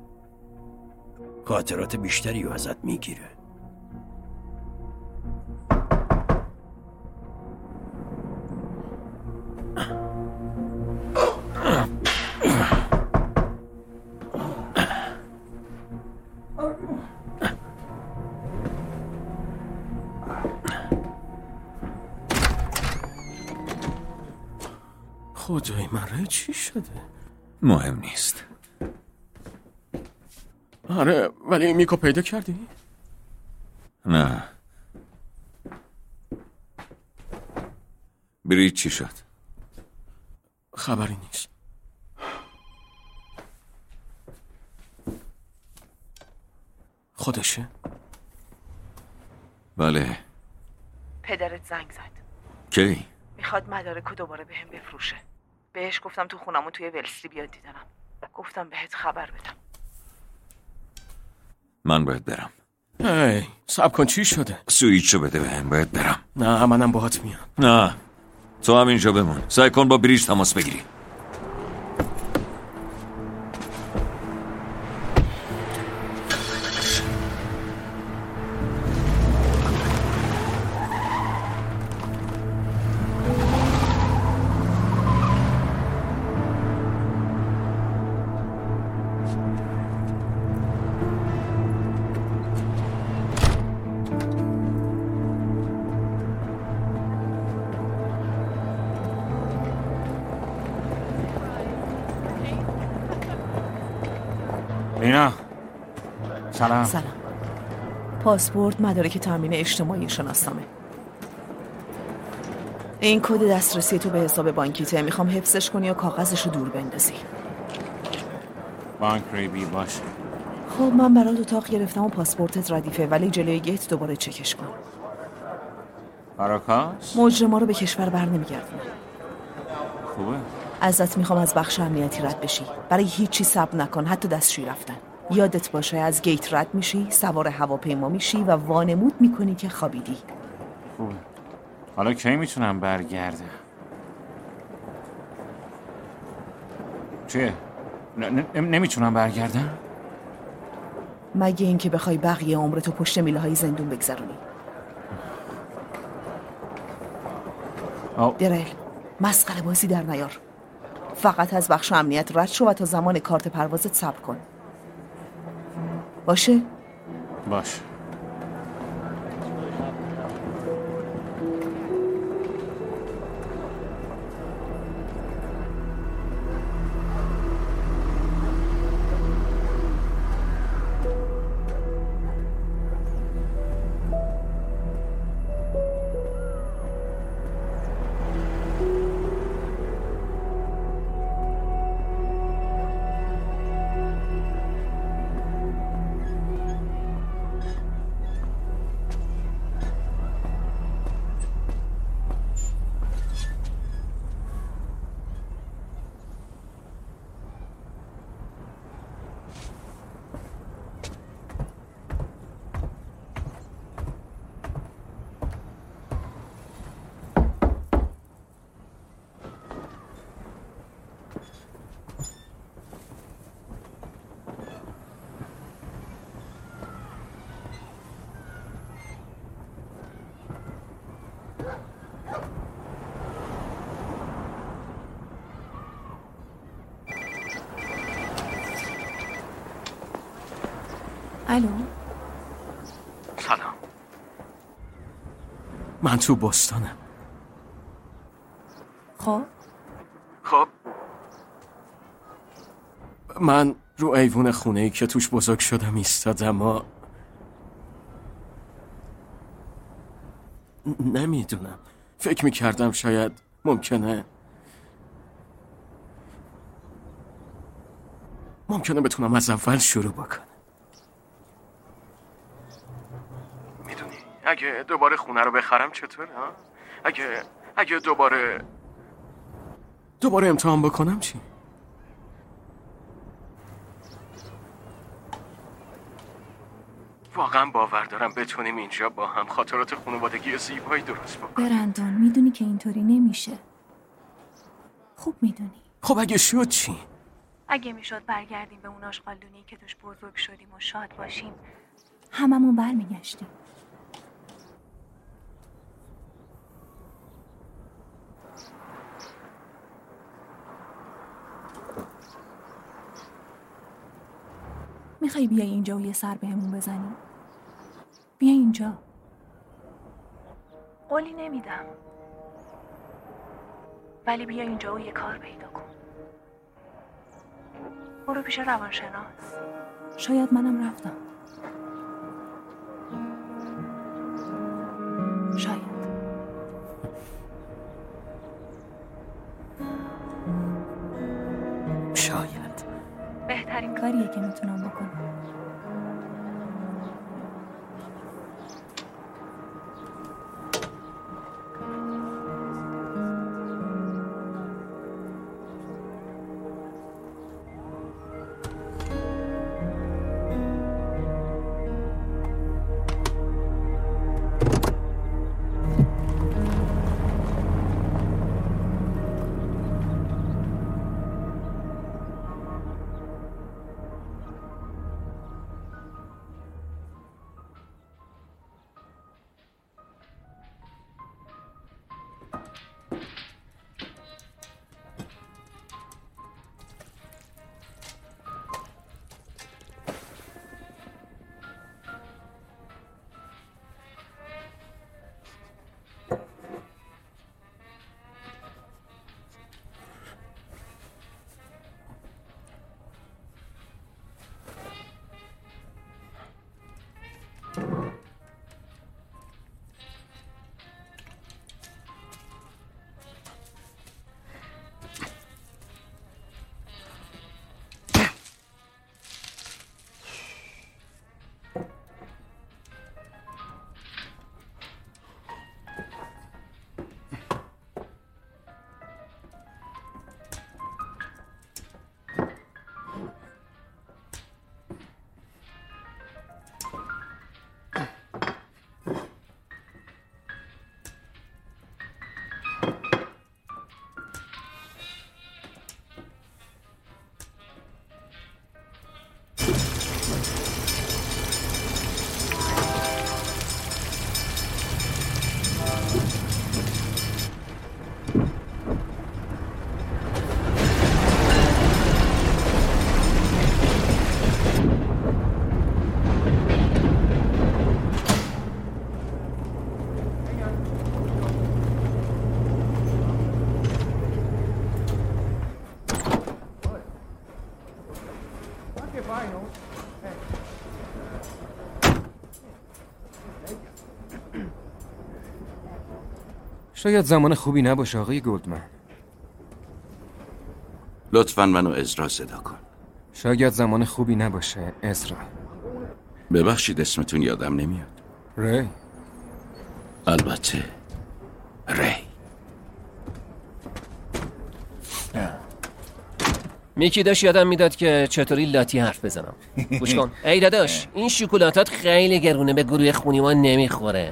خاطرات بیشتری رو ازت میگیره. خدای من چی شده؟ مهم نیست. آره ولی میکو پیدا کردی؟ نه. برید چی شد؟ خبری نیست. خودشه؟ بله. پدرت زنگ زد. کی؟ میخواد مدارکو دوباره بهم بفروشه. بهش گفتم تو خونمون توی ولسلی بیاد دیدنم. گفتم بهت خبر بدم. من باید برم. هی صبر کن چی شده؟ سویچو بده بهم. باید برم. نه منم باهات میام. نه تو هم اینجا بمون. سعی کن با بریج تماس بگیری. لینا سلام. پاسپورت، مدارک تامین اجتماعی، شناسنامه. این کد دسترسی تو به حساب بانکیته. میخوام حفظش کنی و کاغذش رو دور بندازی. بانک ریبی باشه. خب من برات اتاق گرفتم و پاسپورتت ردیفه ولی جلوی گیت دوباره چکش کن. کاراکاس؟ مجرما رو به کشور بر نمیگردونه. خوبه. ازت میخوام از بخش امنیتی رد بشی. برای هیچی صبر نکن، حتی دستشویی رفتن. یادت باشه از گیت رد میشی، سوار هواپیما میشی و وانمود میکنی که خوابیدی. خوبه. حالا کی میتونم برگردم؟ چیه؟ نمیتونم برگردم؟ مگه اینکه بخوای بقیه عمرتو پشت میله های زندون بگذرونی. دریل مسخره بازی در نیار. فقط از بخش امنیت رد شو و تا زمان کارت پروازت صبر کن. باشه؟ باشه. الو. سلام. من تو بوستونم. خب من رو ایوون خونه‌ای که توش بزرگ شدم ایستادم و نمیدونم، فکر میکردم شاید ممکنه بتونم از اول شروع بکنم. میدونی اگه دوباره خونه رو بخرم چطور؟ ها؟ اگه دوباره امتحان بکنم چی؟ واقعا باور دارم بتونیم اینجا با هم خاطرات خانوادگی زیبایی درست بکنیم. برندون میدونی که اینطوری نمیشه. خوب میدونی. خب اگه شد چی؟ اگه میشد برگردیم به اون آشغالدونی که توش بزرگ شدیم و شاد باشیم، هممون برمیگشتیم. میخوای بیای اینجا و یه سر بهمون بزنی؟ بیا اینجا. قولی نمیدم، ولی بیا اینجا و یه کار پیدا کن. برو پیش روانشناس. شاید منم رفتم. شاید بهترین کاریه که میتونم بکنم. شاید زمان خوبی نباشه آقای گلدمن. لطفاً منو ازرا صدا کن. شاید زمان خوبی نباشه ازرا. ببخشید اسمتون یادم نمیاد. ری. البته ری. میکی داشت یادم میداد که چطوری لاتی حرف بزنم. گوش کن. ای داداش این شکلاتات خیلی گرونه، به گروه خونی ما نمیخوره.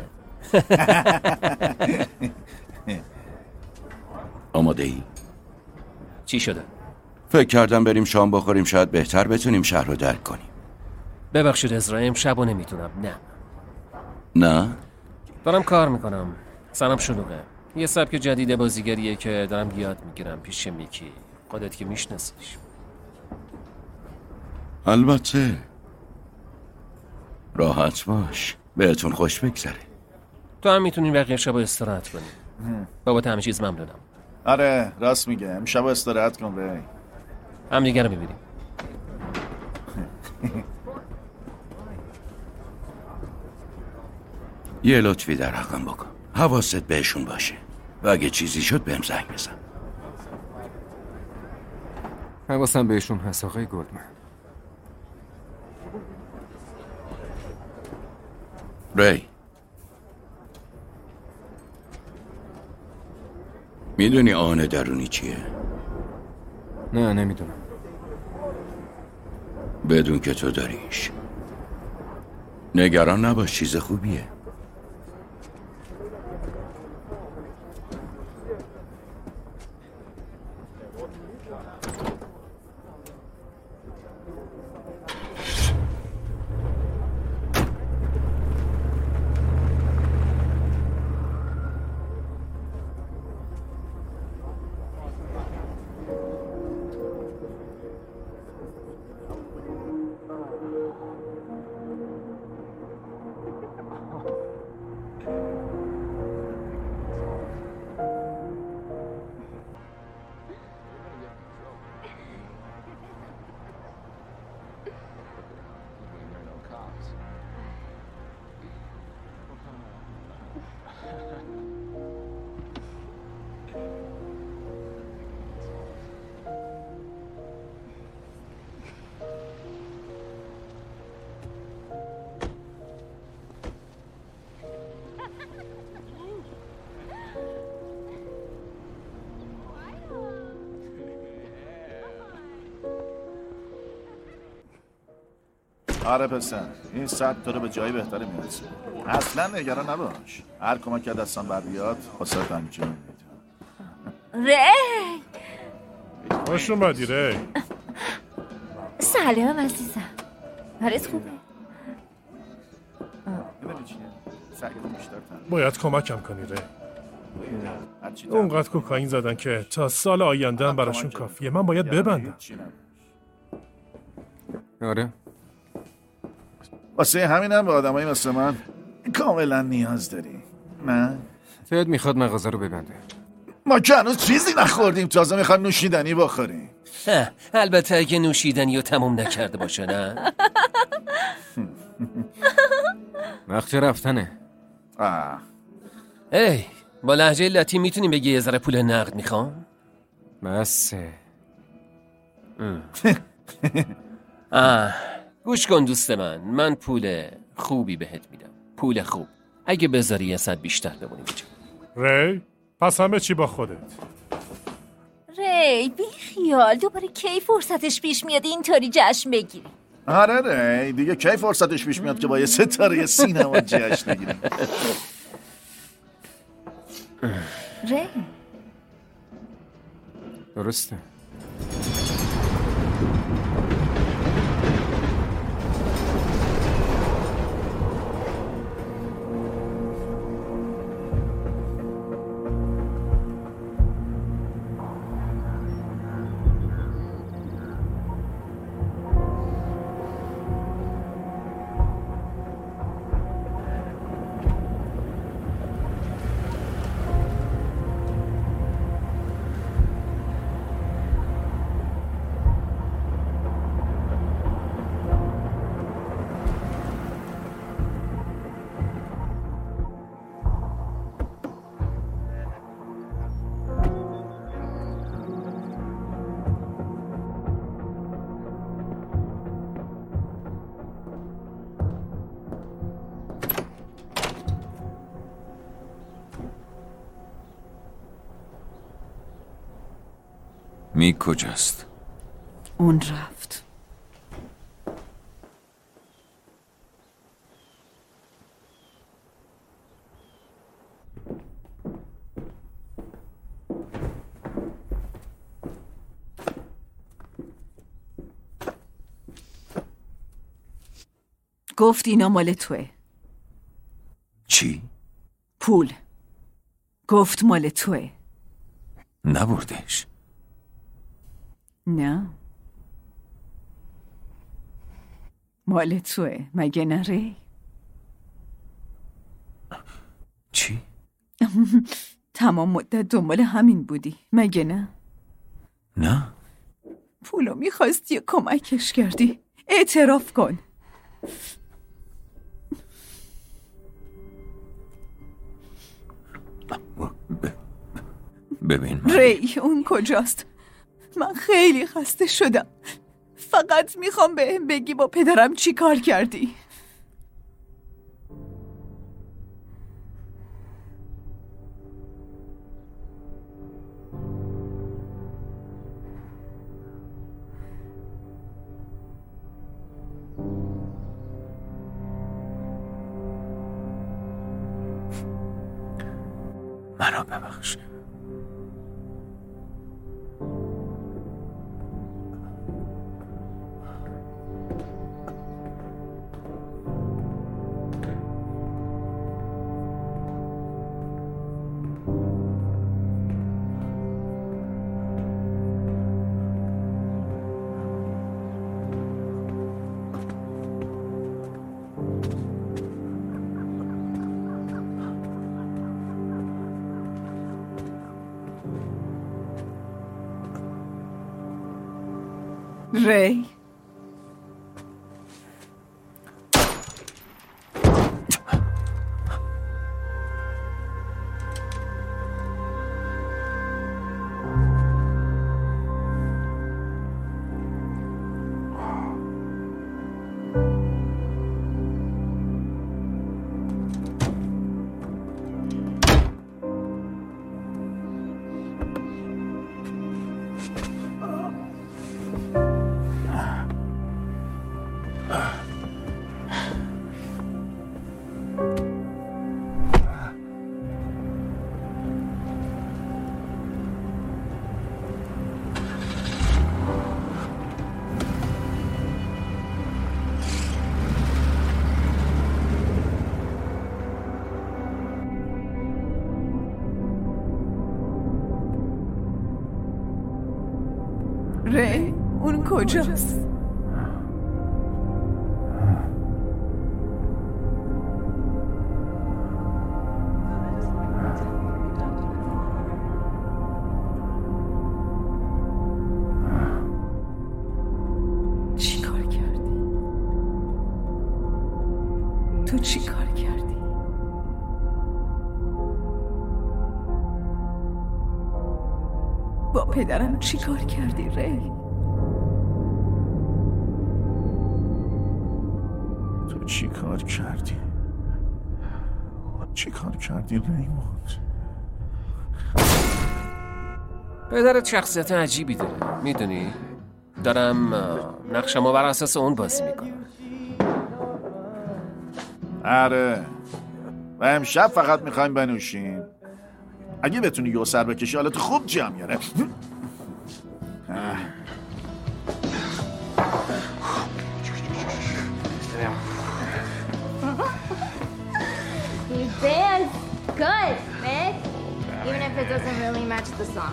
آماده ای؟ چی شده؟ فکر کردم بریم شام بخوریم، شاید بهتر بتونیم شهر رو درک کنیم. ببخشید ازرا، امشب نمیتونم. نه؟ دارم کار میکنم، سرم شلوغه. یه سبک جدید بازیگریه که دارم یاد میگیرم پیش میکی، خودت که میشناسیش. البته راحت باش، بهتون خوش بگذره. تو هم میتونی بقیه شبا استراحت کنی. بابت همه چیز ممنونم. آره راست میگه، امشب استراحت کن ری. هم دیگه رو میبینیم. یه لطفی در حقم بکن، حواست بهشون باشه و اگه چیزی شد بهم زنگ بزن. حواسم بهشون هست آقای گلدمن. ری، میدونی آن درونی چیه؟ نه نمیدونم. بدون که تو داریش. نگران نباش، چیز خوبیه. آره پسر، این ساعت تو رو به جایی بهتری میرسه. اصلا نگران نباش، هر کمک که دستان بر بیاد واسه انجام میدم. ری، خوش اومدی ری. سلام عزیزم، حالت خوبه؟ باید کمکم کنی ری. اونقدر کوکائین زدن که تا سال آینده هم براشون کافیه. من باید ببندم. آره واسه همینم به آدمایی مثل من کاملا نیاز داری. نه؟ فید میخواد مغازه رو ببنده. ما که هنوز چیزی نخوردیم، تازه میخواد نوشیدنی بخوریم. البته اگه نوشیدنی رو تموم نکرده باشه نه؟ وقت رفتنه. ای با لهجه لاتی میتونیم بگی یه ذره پول نقد میخوام؟ بسه. گوش کن دوست من پول خوبی بهت میدم. پول خوب اگه بذاری یه صد بیشتر بمونیم اینجا. ری پس همه چی با خودت. ری بی خیال، دوباره کی فرصتش پیش میاد اینطوری جشن بگیری؟ آره ری دیگه کی فرصتش پیش میاد که با یه ستاره سینما جشن بگیریم. ری درسته. میک کجاست؟ اون رفت. گفت اینا مال توه. چی؟ پول. گفت مال توه. نبردش. نه مال توه، مگه نه ری؟ تمام مدت دنبال همین بودی مگه نه؟ نه. پولو میخواستی کمکش کردی. اعتراف کن. ببین ری اون کجاست؟ من خیلی خسته شدم. فقط میخوام بهم بگی با پدرم چی کار کردی. منو ببخش. ری ری اون کجاست؟ چی کار کردی؟ تو چی کار کردی؟ با پدرم چی کار کردی ری؟ تو چی کار کردی؟ چی کار کردی ریموند؟ پدرت شخصیت عجیبی داره میدونی؟ دارم نقشمو بر اساس اون بازی میکنم. آره و امشب فقط میخوایم بنوشیم. اگه بتونی یه سر بکشی حالت خوب جمع میاره. You dance good, Mick. Even if it doesn't really match the song.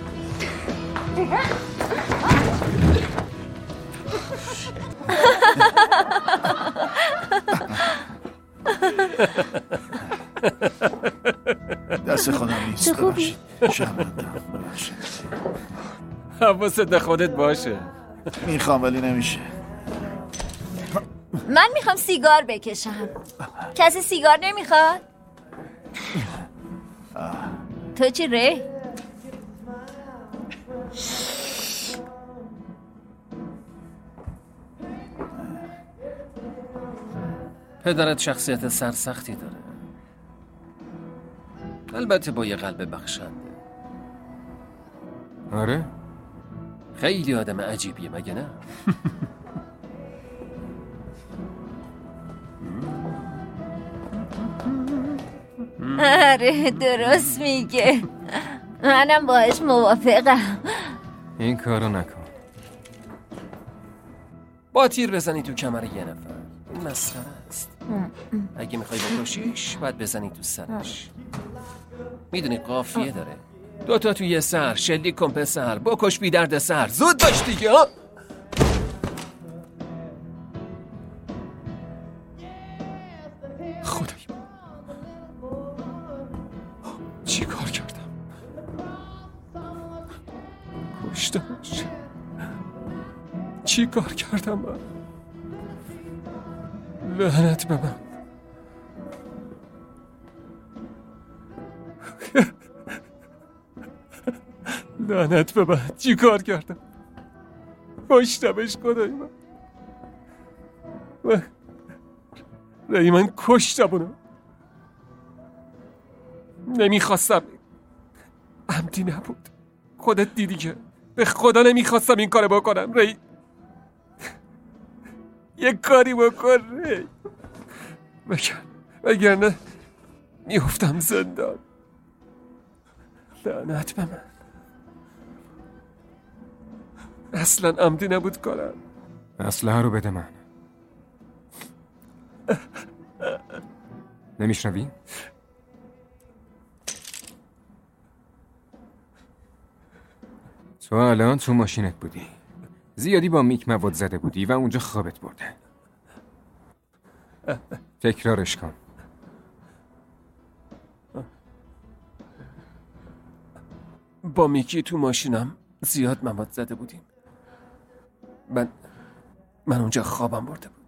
دست خودم نیست. تو خوبی؟ شرمندم. ببخشید. حواست به خودت باشه. میخوام ولی نمیشه. من میخوام سیگار بکشم. کسی سیگار نمیخواد؟ تو چی ری؟ پدرت شخصیت سرسختی داره، البته با یه قلب بخشنده. آره؟ خیلی آدم عجیبیه مگه نه؟ آره درست میگه. منم باهاش موافقم. این کارو نکن. با تیر بزنی تو کمر یه نفر این مسخره است. اگه میخوای بکشیش باید بزنی تو سرش. میدونی قافیه داره. 2 تا توی سر، شلیک کن پسر، بکش بی درد سر. زود باش دیگه. خدای چی کار کردم؟ چی کار کردم من؟ لعنت به من. لعنت به من. چی کار کردم؟ کشتمش خدای من. ری من کشتم اونو. نمیخواستم. عمدی نبود. خودت دیدی که به خدا نمیخواستم این کار بکنم. ری یک کاری بکن ری. وگرنه میافتم زندان. لعنت به من. اصلا عمدی نبود کارم. اسلحه رو بده من. نمیشنوی؟ تو الان تو ماشینت بودی. زیادی با میک مواد زده بودی و اونجا خوابت برده. تکرارش کن. با میکی تو ماشینم زیاد مواد زده بودیم. من اونجا خوابم برده بود.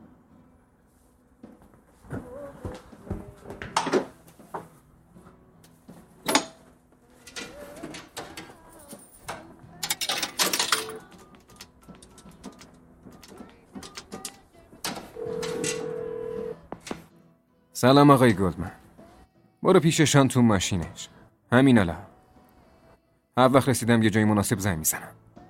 سلام آقای گلدمن. برو پیششان تو ماشینش. همین الان. هر وقت رسیدم یه جای مناسب زنگ میزنم.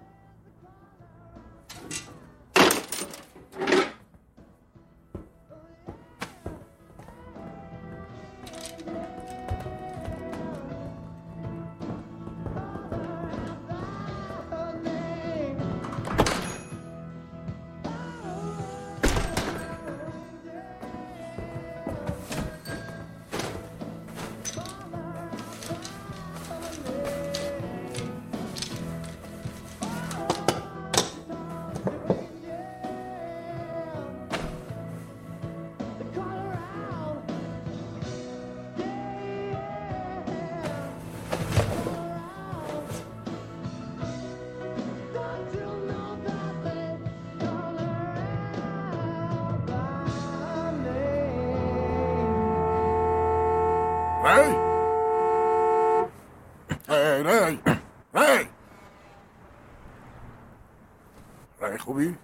ری خوبی؟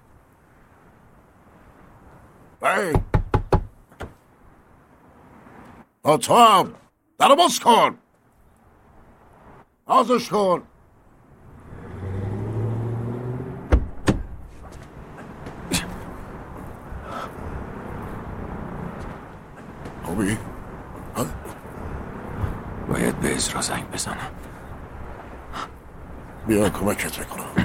ری تو هم درو باز کن. بازش کن. خوبی؟ باید به ازرا زنگ بزنم. بیا کمکت میکنم.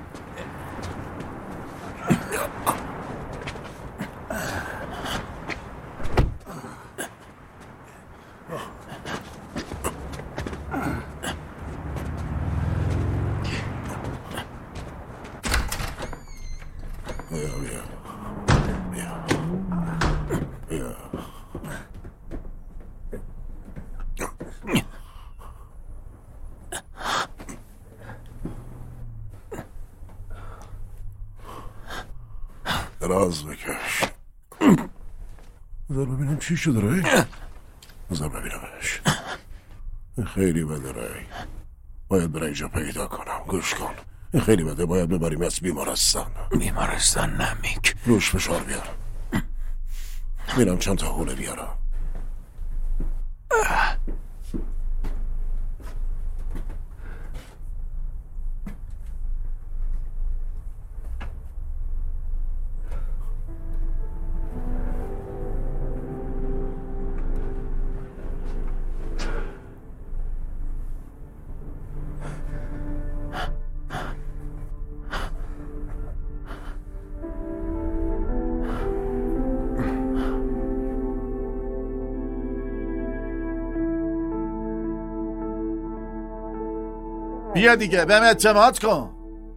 دراز بکش. بذار ببینم چی شده ری. بذار ببینمش. خیلی بده ری. باید برای اینجا پیدا کنم. گوش کن. خیلی بده. باید ببریم از بیمارستان. بیمارستان نه میک. روش فشار بیار. میرم چند تا حوله بیارم. بیا دیگه بهم اعتماد کن.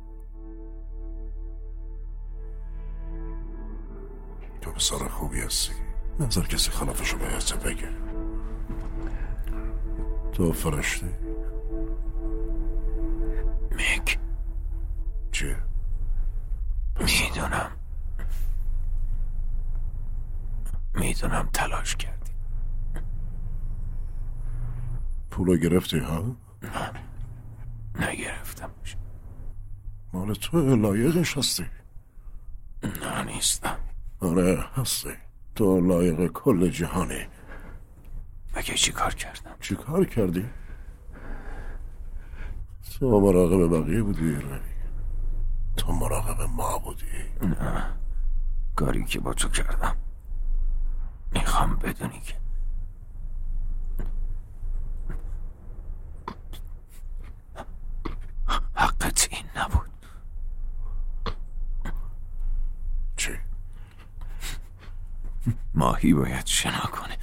تو پسر خوبی هستی. نظر کسی خلافشو بهت بگه. تو فرشتی. میک چیه؟ میدونم تلاش کردی. پولو گرفتی ها؟ نگرفتم. مال تو لایقش هستی. نه نیستم. آره هستی. تو لایق کل جهانی. مگه چی کار کردم؟ چی کار کردی؟ تو مراقب بقیه بودی ری. تو مراقب ما بودی. نه کاری که با تو کردم میخوام بدونی که حقت این نبود. چی؟ ماهی باید شنا کنه.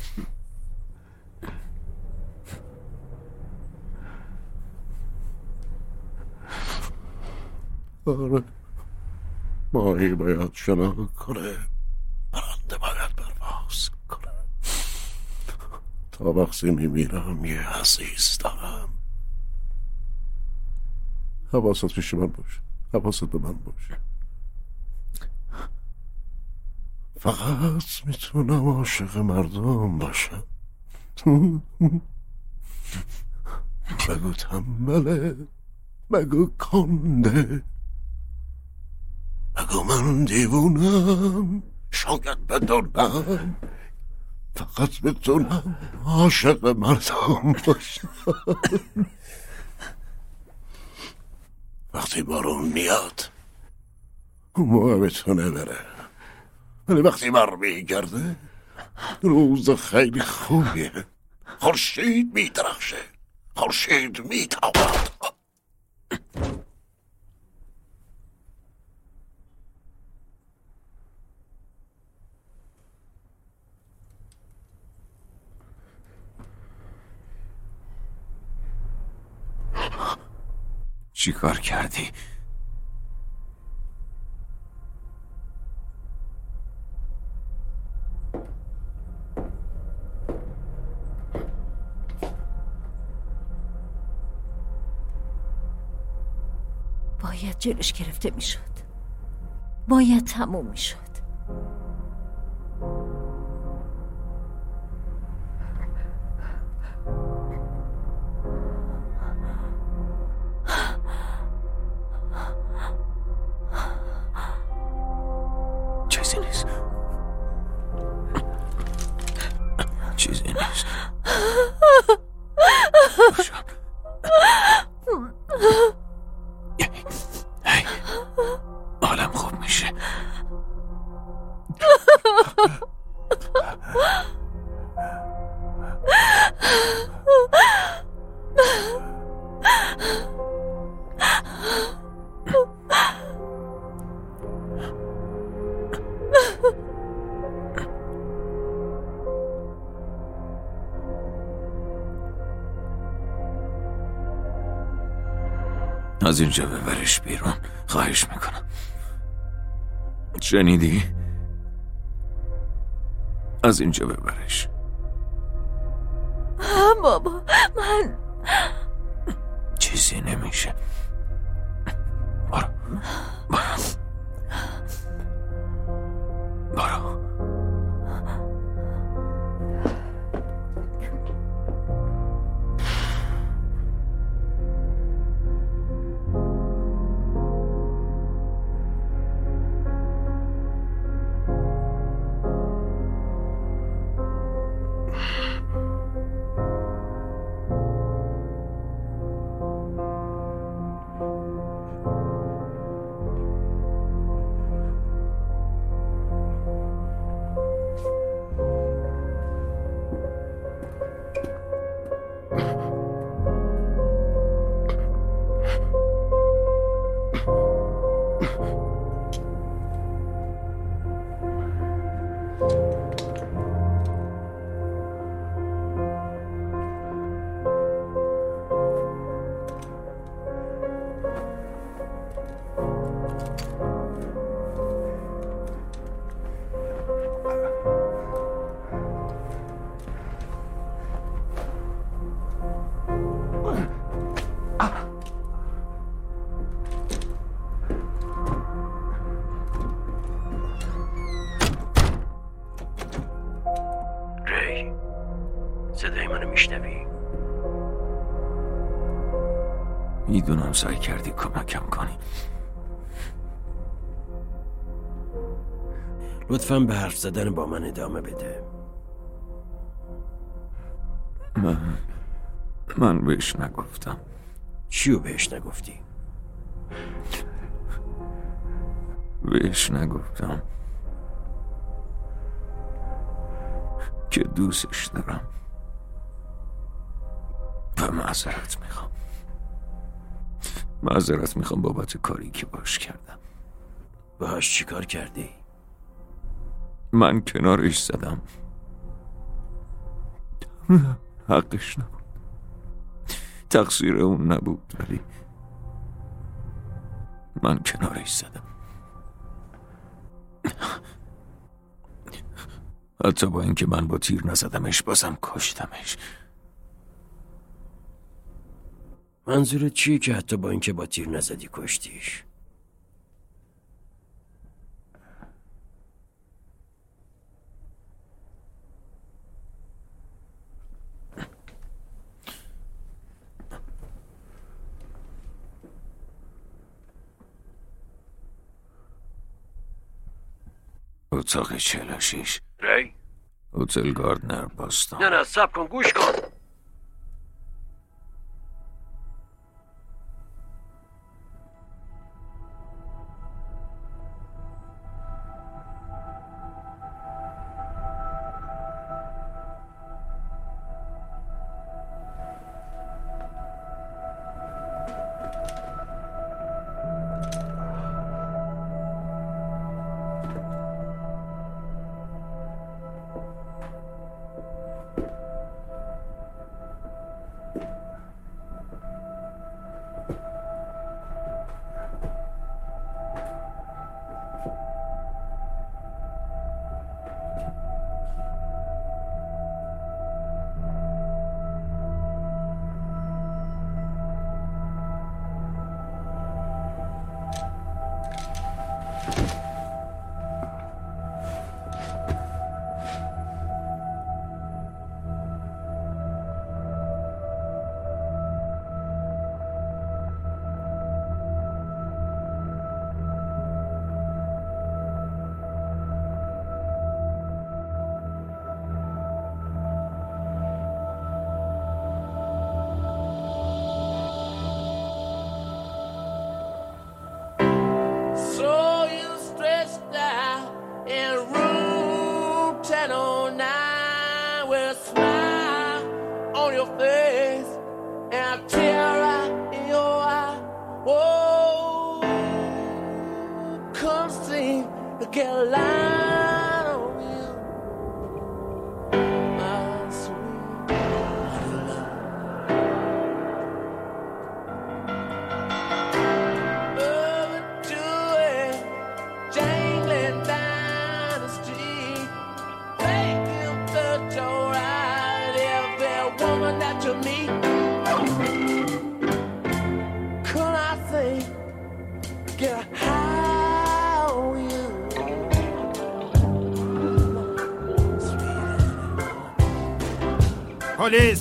آره ماهی باید شنا کنه. پرنده باید پرواز کنه. تا وقتی میمیرم یه عزیز دارم. حواست پیش من باشه. حواست به من باشه. فقط میتونم عاشق مردم باشم. بگو تنبله، بگو کنده، بگو من دیوونم، شاید بدونم. فقط میتونم عاشق مردم باشم. وقتی بارون میاد اون موقع میتونه بره، ولی وقتی برمیگرده روز خیلی خوبیه. خورشید میدرخشه، خورشید میتابد. چی کار کردی؟ باید جلوش گرفته میشد. باید تموم میشد. چیزی نیست. چیزی نیست. هی حالم خوب میشه. از اینجا ببرش بیرون، خواهش میکنم. شنیدی؟ از اینجا ببرش. بابا من چیزی نمیشه. برو برو برو. صدای منو میشنوی؟ میدونم سعی کردی کمکم کنی. لطفاً به حرف زدن با من ادامه بده. من بهش نگفتم. چیو بهش نگفتی؟ بهش نگفتم که دوستش دارم و معذرت میخوام بابت کاری که باش کردم. باهاش چی کار کردی؟ من کنارش زدم. حقش نبود، تقصیر اون نبود، ولی من کنارش زدم. حتی با اینکه من با تیر نزدمش بازم کشتمش. منظورت چیه که حتی با اینکه با تیر نزدی کشتیش؟ اتاق 46 ری؟ هتل گاردنر باستان. نه صبر کن، گوش کن. پلیس!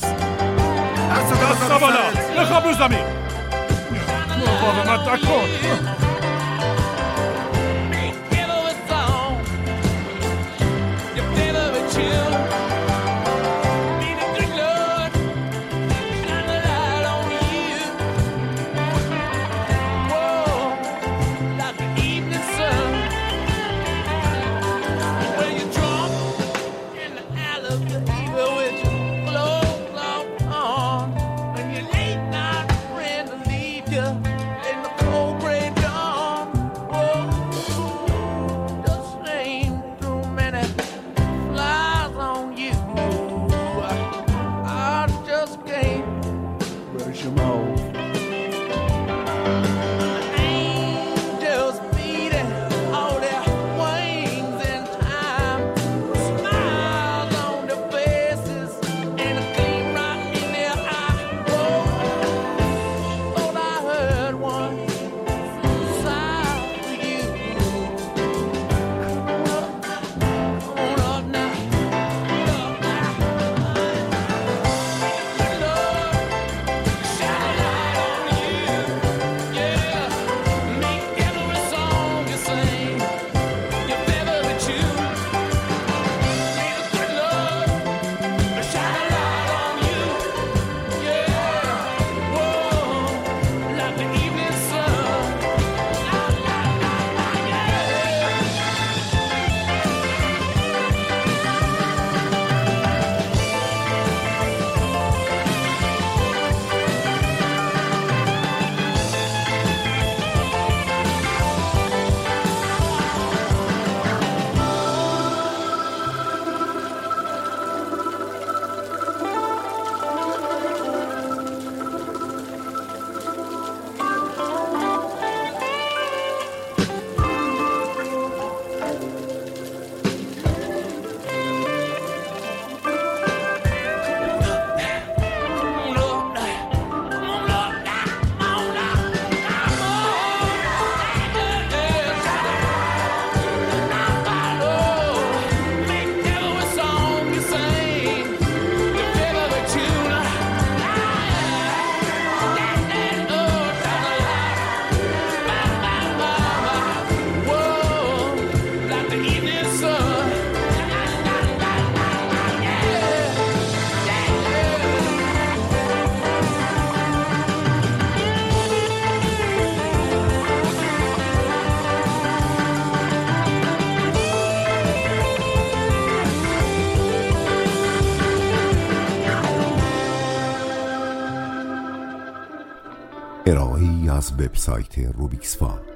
دست بالا! بخواب رو زمین! مقاومت نکن! In the cold gray dark. dear son. ارائه‌ای از وبسایت روبیکس فان.